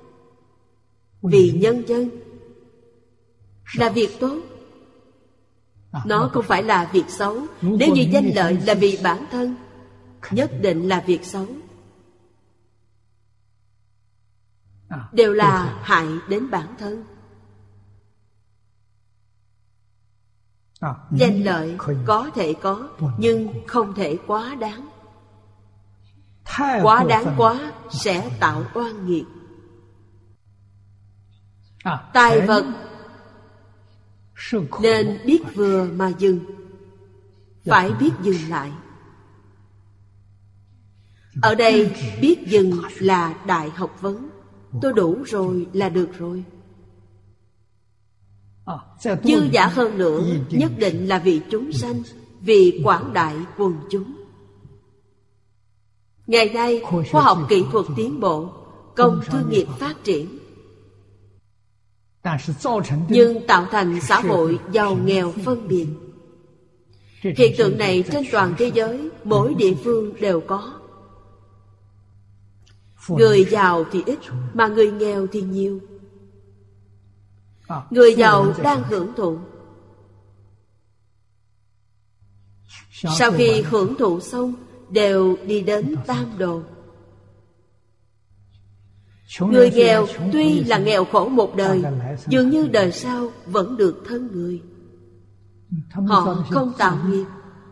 vì nhân dân, là việc tốt. Nó không phải là việc xấu. Nếu như danh lợi là vì bản thân, nhất định là việc xấu. Đều là hại đến bản thân. Danh lợi có thể có, nhưng không thể quá đáng. Quá đáng quá sẽ tạo oan nghiệt. Tài vật nên biết vừa mà dừng, phải biết dừng lại. Ở đây biết dừng là đại học vấn. Tôi đủ rồi là được rồi. Dư giả hơn nữa nhất định là vì chúng sanh, vì quảng đại quần chúng. Ngày nay, khoa học kỹ thuật tiến bộ, công thương nghiệp phát triển, nhưng tạo thành xã hội giàu nghèo phân biệt. Hiện tượng này trên toàn thế giới, mỗi địa phương đều có. Người giàu thì ít, mà người nghèo thì nhiều. Người giàu đang hưởng thụ. Sau khi hưởng thụ xong, đều đi đến tam đồ. Người nghèo tuy là nghèo khổ một đời, dường như đời sau vẫn được thân người. Họ không tạo nghiệp.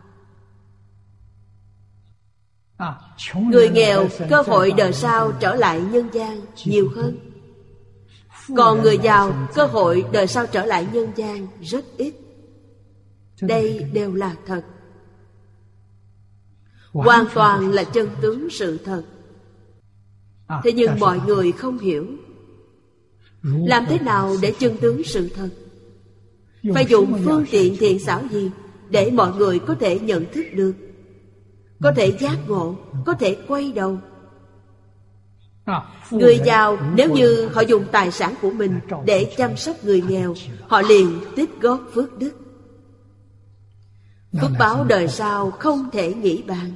Người nghèo cơ hội đời sau trở lại nhân gian nhiều hơn. Còn người giàu cơ hội đời sau trở lại nhân gian rất ít. Đây đều là thật. Hoàn toàn là chân tướng sự thật. Thế nhưng mọi người không hiểu. Làm thế nào để chân tướng sự thật? Phải dùng phương tiện thiện xảo gì để mọi người có thể nhận thức được, có thể giác ngộ, có thể quay đầu? Người giàu nếu như họ dùng tài sản của mình để chăm sóc người nghèo, họ liền tích góp phước đức. Phước báo đời sau không thể nghĩ bàn.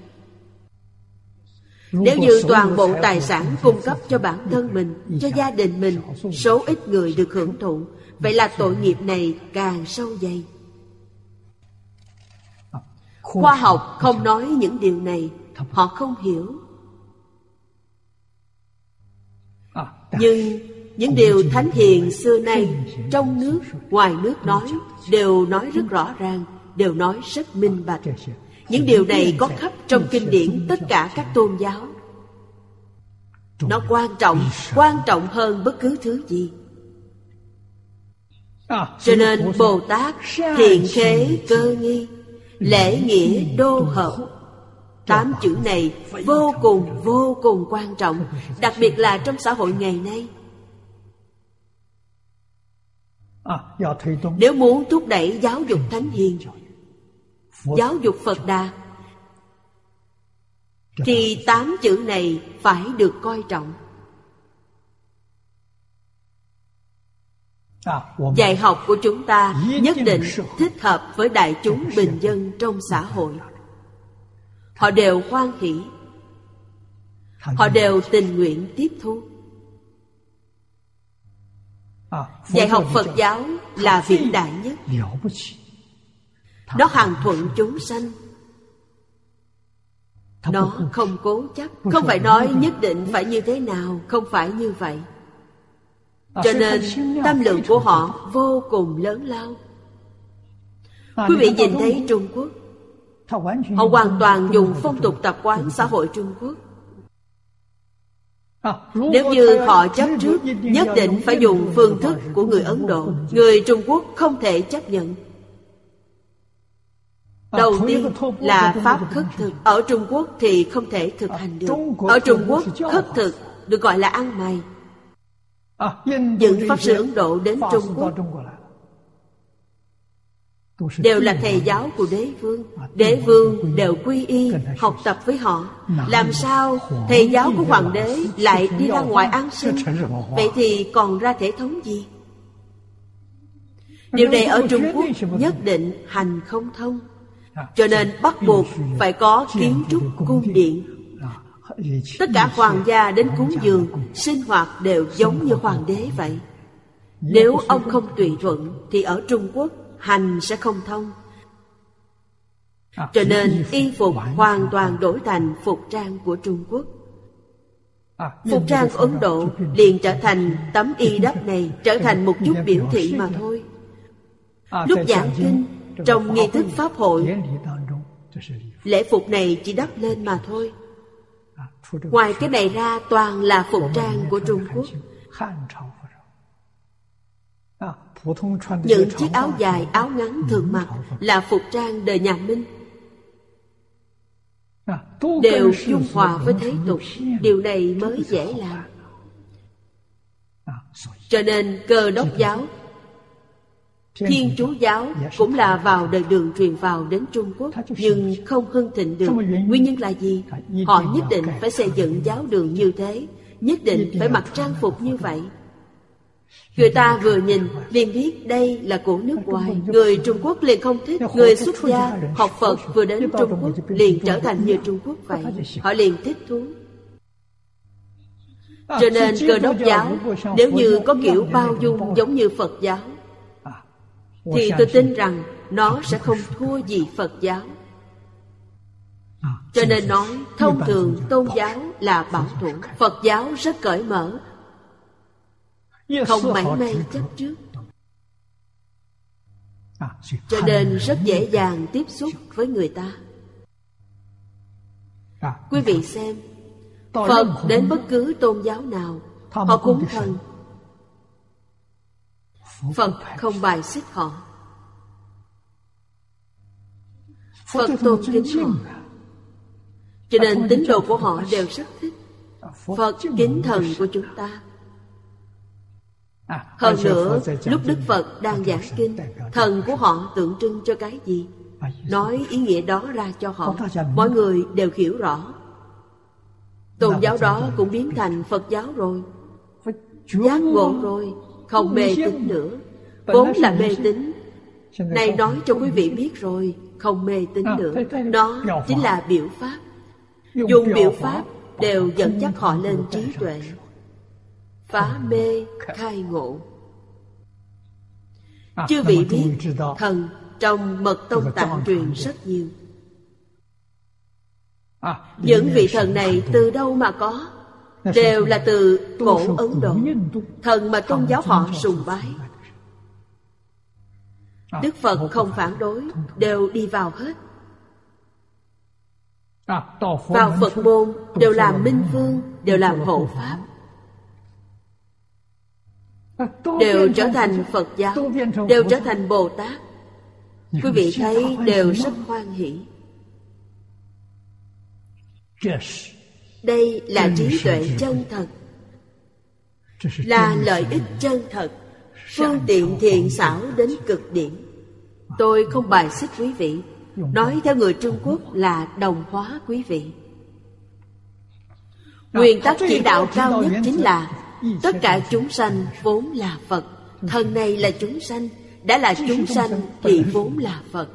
Nếu như toàn bộ tài sản cung cấp cho bản thân mình, cho gia đình mình, số ít người được hưởng thụ, vậy là tội nghiệp này càng sâu dày. Khoa học không nói những điều này, họ không hiểu. Nhưng những điều thánh hiền xưa nay, trong nước, ngoài nước nói, đều nói rất rõ ràng, đều nói rất minh bạch. Những điều này có khắp trong kinh điển tất cả các tôn giáo. Nó quan trọng hơn bất cứ thứ gì. Cho nên Bồ Tát thiện khế cơ nghi, lễ nghĩa đô hợp, 8 chữ này vô cùng quan trọng, đặc biệt là trong xã hội ngày nay. Nếu muốn thúc đẩy giáo dục thánh hiền, giáo dục Phật Đà, thì 8 chữ này phải được coi trọng. Dạy học của chúng ta nhất định thích hợp với đại chúng bình dân trong xã hội. Họ đều hoan hỷ, họ đều tình nguyện tiếp thu. Dạy học Phật giáo là vĩ đại nhất. Nó hằng thuận chúng sanh. Nó không cố chấp, không phải nói nhất định phải như thế nào, không phải như vậy. Cho nên tâm lượng của họ vô cùng lớn lao. Quý vị nhìn thấy Trung Quốc, họ hoàn toàn dùng phong tục tập quán xã hội Trung Quốc. Nếu như họ chấp trước, nhất định phải dùng phương thức của người Ấn Độ, người Trung Quốc không thể chấp nhận. Đầu tiên là pháp khất thực. Ở Trung Quốc thì không thể thực hành được. Ở Trung Quốc khất thực được gọi là ăn mày. Những pháp sư Ấn Độ đến Trung Quốc đều là thầy giáo của đế vương. Đế vương đều quy y, học tập với họ. Làm sao thầy giáo của hoàng đế lại đi ra ngoài ăn xin? Vậy thì còn ra thể thống gì? Điều này ở Trung Quốc nhất định hành không thông. Cho nên bắt buộc phải có kiến trúc cung điện. Tất cả hoàng gia đến cúng dường, sinh hoạt đều giống như hoàng đế vậy. Nếu ông không tùy thuận thì ở Trung Quốc hành sẽ không thông. Cho nên y phục hoàn toàn đổi thành phục trang của Trung Quốc. Phục trang của Ấn Độ liền trở thành tấm y đắp này, trở thành một chút biểu thị mà thôi. Lúc giảng kinh, trong nghi thức pháp hội, lễ phục này chỉ đắp lên mà thôi. Ngoài cái này ra toàn là phục trang của Trung Quốc. Những chiếc áo dài, áo ngắn thường mặc là phục trang đời nhà Minh, đều dung hòa với thế tục. Điều này mới dễ làm. Cho nên Cơ Đốc giáo Thiên Chúa giáo cũng là vào đời Đường truyền vào đến Trung Quốc, nhưng không hưng thịnh được. Nguyên nhân là gì? Họ nhất định phải xây dựng giáo đường như thế, nhất định phải mặc trang phục như vậy. Người ta vừa nhìn liền biết đây là của nước ngoài. Người Trung Quốc liền không thích. Người xuất gia học Phật vừa đến Trung Quốc liền trở thành như Trung Quốc vậy. Họ liền thích thú. Cho nên Cơ Đốc giáo nếu như có kiểu bao dung giống như Phật giáo thì tôi tin rằng nó sẽ không thua gì Phật giáo. Cho nên nói thông thường tôn giáo là bảo thủ, Phật giáo rất cởi mở, không mảy may chấp trước, cho nên rất dễ dàng tiếp xúc với người ta. Quý vị xem, Phật đến bất cứ tôn giáo nào, họ cúng thần, Phật không bài xích họ. Phật tôn kính họ, cho nên tín đồ của họ đều rất thích. Phật kính thần của chúng ta. Hơn nữa, lúc Đức Phật đang giảng kinh, thần của họ tượng trưng cho cái gì? Nói ý nghĩa đó ra cho họ, mọi người đều hiểu rõ. Tôn giáo đó cũng biến thành Phật giáo rồi, giác ngộ rồi, không mê tín nữa. Vốn là mê tín, nay nói cho quý vị biết rồi, không mê tín nữa. Đó chính là biểu pháp. Dùng biểu pháp đều dẫn dắt họ lên trí tuệ, phá mê khai ngộ. Chư vị biết thần trong Mật Tông Tạng truyền rất nhiều. Những vị thần này từ đâu mà có? Đều là từ cổ Ấn Độ, thần mà tôn giáo họ sùng bái. Đức Phật không phản đối, đều đi vào hết. Vào Phật môn đều làm minh vương, đều làm hộ pháp, đều trở thành Phật giáo, đều trở thành Bồ Tát. Quý vị thấy đều rất hoan hỷ. Đây là trí tuệ chân thật, là lợi ích chân thật, phương tiện thiện xảo đến cực điểm. Tôi không bài xích quý vị, nói theo người Trung Quốc là đồng hóa quý vị. Nguyên tắc chỉ đạo cao nhất chính là tất cả chúng sanh vốn là Phật. Thần này là chúng sanh, đã là chúng sanh thì vốn là Phật.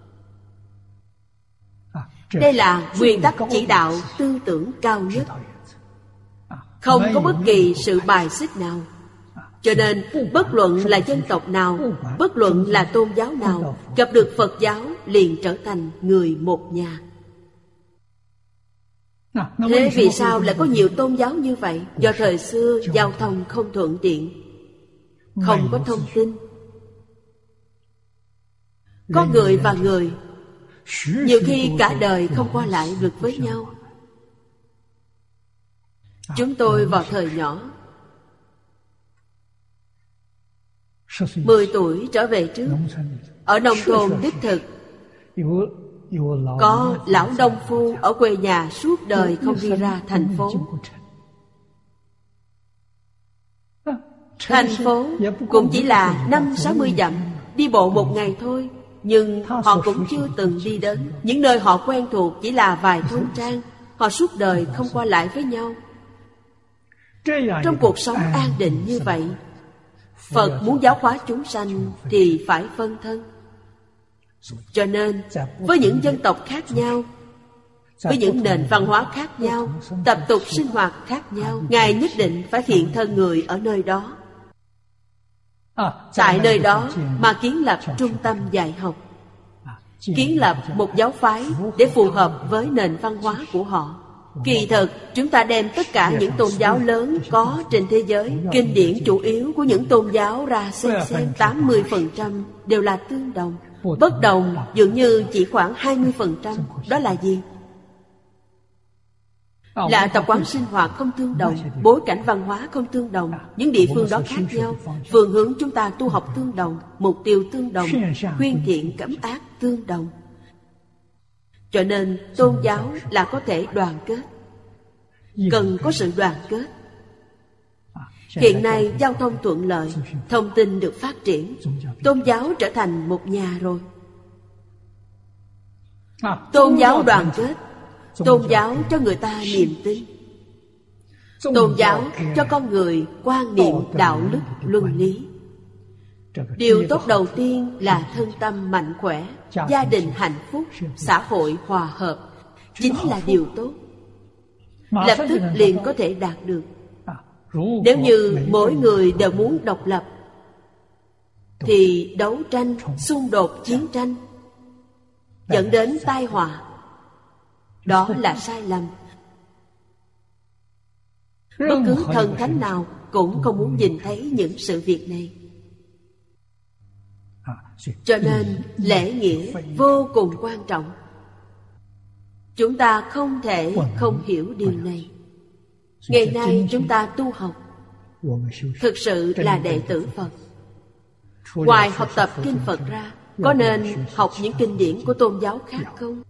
Đây là nguyên tắc chỉ đạo tư tưởng cao nhất, không có bất kỳ sự bài xích nào. Cho nên bất luận là dân tộc nào, bất luận là tôn giáo nào, gặp được Phật giáo liền trở thành người một nhà. Thế vì sao lại có nhiều tôn giáo như vậy? Do thời xưa giao thông không thuận tiện, không có thông tin. Có người và người nhiều khi cả đời không qua lại được với nhau. Chúng tôi vào thời nhỏ 10 tuổi trở về trước, ở nông thôn đích thực có lão nông phu ở quê nhà suốt đời không đi ra thành phố. Thành phố cũng chỉ là 50-60 dặm, đi bộ một ngày thôi. Nhưng họ cũng chưa từng đi đến. Những nơi họ quen thuộc chỉ là vài thôn trang. Họ suốt đời không qua lại với nhau. Trong cuộc sống an định như vậy, Phật muốn giáo hóa chúng sanh thì phải phân thân. Cho nên với những dân tộc khác nhau, với những nền văn hóa khác nhau, tập tục sinh hoạt khác nhau, Ngài nhất định phải hiện thân người ở nơi đó. Tại nơi đó mà kiến lập trung tâm dạy học, kiến lập một giáo phái để phù hợp với nền văn hóa của họ. Kỳ thực chúng ta đem tất cả những tôn giáo lớn có trên thế giới, kinh điển chủ yếu của những tôn giáo ra xem 80% đều là tương đồng. Bất đồng dường như chỉ khoảng 20%. Đó là gì? Là tập quán sinh hoạt không tương đồng, bối cảnh văn hóa không tương đồng, những địa phương đó khác nhau, phương hướng chúng ta tu học tương đồng, mục tiêu tương đồng, khuyên thiện cấm ác tương đồng. Cho nên tôn giáo là có thể đoàn kết, cần có sự đoàn kết. Hiện nay giao thông thuận lợi, thông tin được phát triển, tôn giáo trở thành một nhà rồi. Tôn giáo đoàn kết, tôn giáo cho người ta niềm tin, tôn giáo cho con người quan niệm đạo đức luân lý. Điều tốt đầu tiên là thân tâm mạnh khỏe, gia đình hạnh phúc, xã hội hòa hợp, chính là điều tốt. Lập tức liền có thể đạt được. Nếu như mỗi người đều muốn độc lập, thì đấu tranh, xung đột, chiến tranh dẫn đến tai họa. Đó là sai lầm. Bất cứ thần thánh nào cũng không muốn nhìn thấy những sự việc này. Cho nên lễ nghĩa vô cùng quan trọng. Chúng ta không thể không hiểu điều này. Ngày nay chúng ta tu học thực sự là đệ tử Phật. Ngoài học tập kinh Phật ra, có nên học những kinh điển của tôn giáo khác không?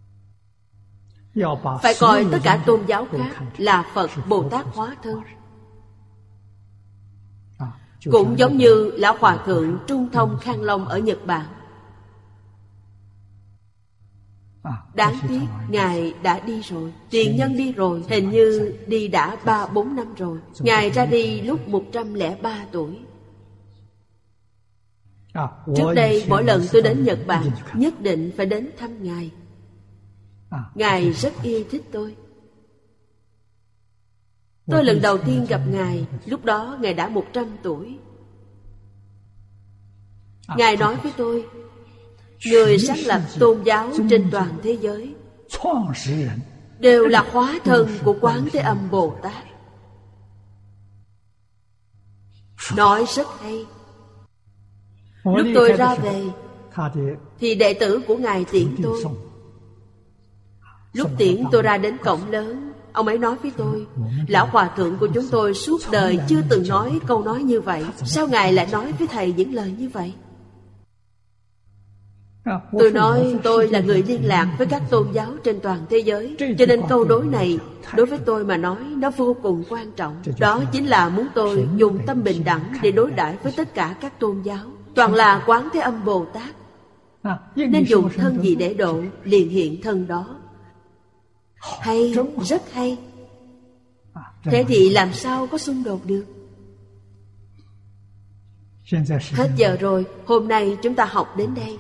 Phải coi tất cả tôn giáo khác là Phật Bồ Tát hóa thân. Cũng giống như Lão Hòa Thượng Trung Thông Khang Long ở Nhật Bản. Đáng tiếc Ngài đã đi rồi. Tiền Nhân đi rồi, hình như đi đã 3-4 năm rồi. Ngài ra đi lúc 103 tuổi. Trước đây mỗi lần tôi đến Nhật Bản, nhất định phải đến thăm Ngài. Ngài rất yêu thích tôi. Tôi lần đầu tiên gặp Ngài, lúc đó Ngài đã 100 tuổi. Ngài nói với tôi, người sáng lập tôn giáo trên toàn thế giới đều là hóa thân của Quán Thế Âm Bồ Tát. Nói rất hay. Lúc tôi ra về thì đệ tử của Ngài tiễn tôi. Lúc tiễn tôi ra đến cổng lớn, ông ấy nói với tôi, Lão Hòa Thượng của chúng tôi suốt đời chưa từng nói câu nói như vậy. Sao Ngài lại nói với Thầy những lời như vậy? Tôi nói tôi là người liên lạc với các tôn giáo trên toàn thế giới, cho nên câu đối này đối với tôi mà nói nó vô cùng quan trọng. Đó chính là muốn tôi dùng tâm bình đẳng để đối đãi với tất cả các tôn giáo. Toàn là Quán Thế Âm Bồ Tát, nên dùng thân gì để độ, liền hiện thân đó. Hay, rất hay. Thế thì làm sao có xung đột được? Hết giờ rồi, hôm nay chúng ta học đến đây.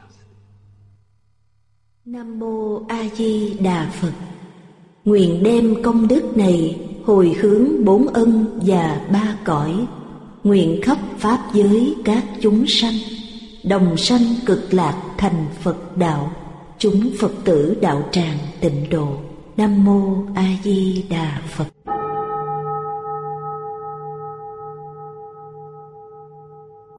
Nam Mô A Di Đà Phật. Nguyện đem công đức này hồi hướng 4 ân và 3 cõi. Nguyện khắp pháp giới các chúng sanh đồng sanh cực lạc thành Phật đạo. Chúng Phật tử đạo tràng tịnh độ. Nam Mô A Di Đà Phật.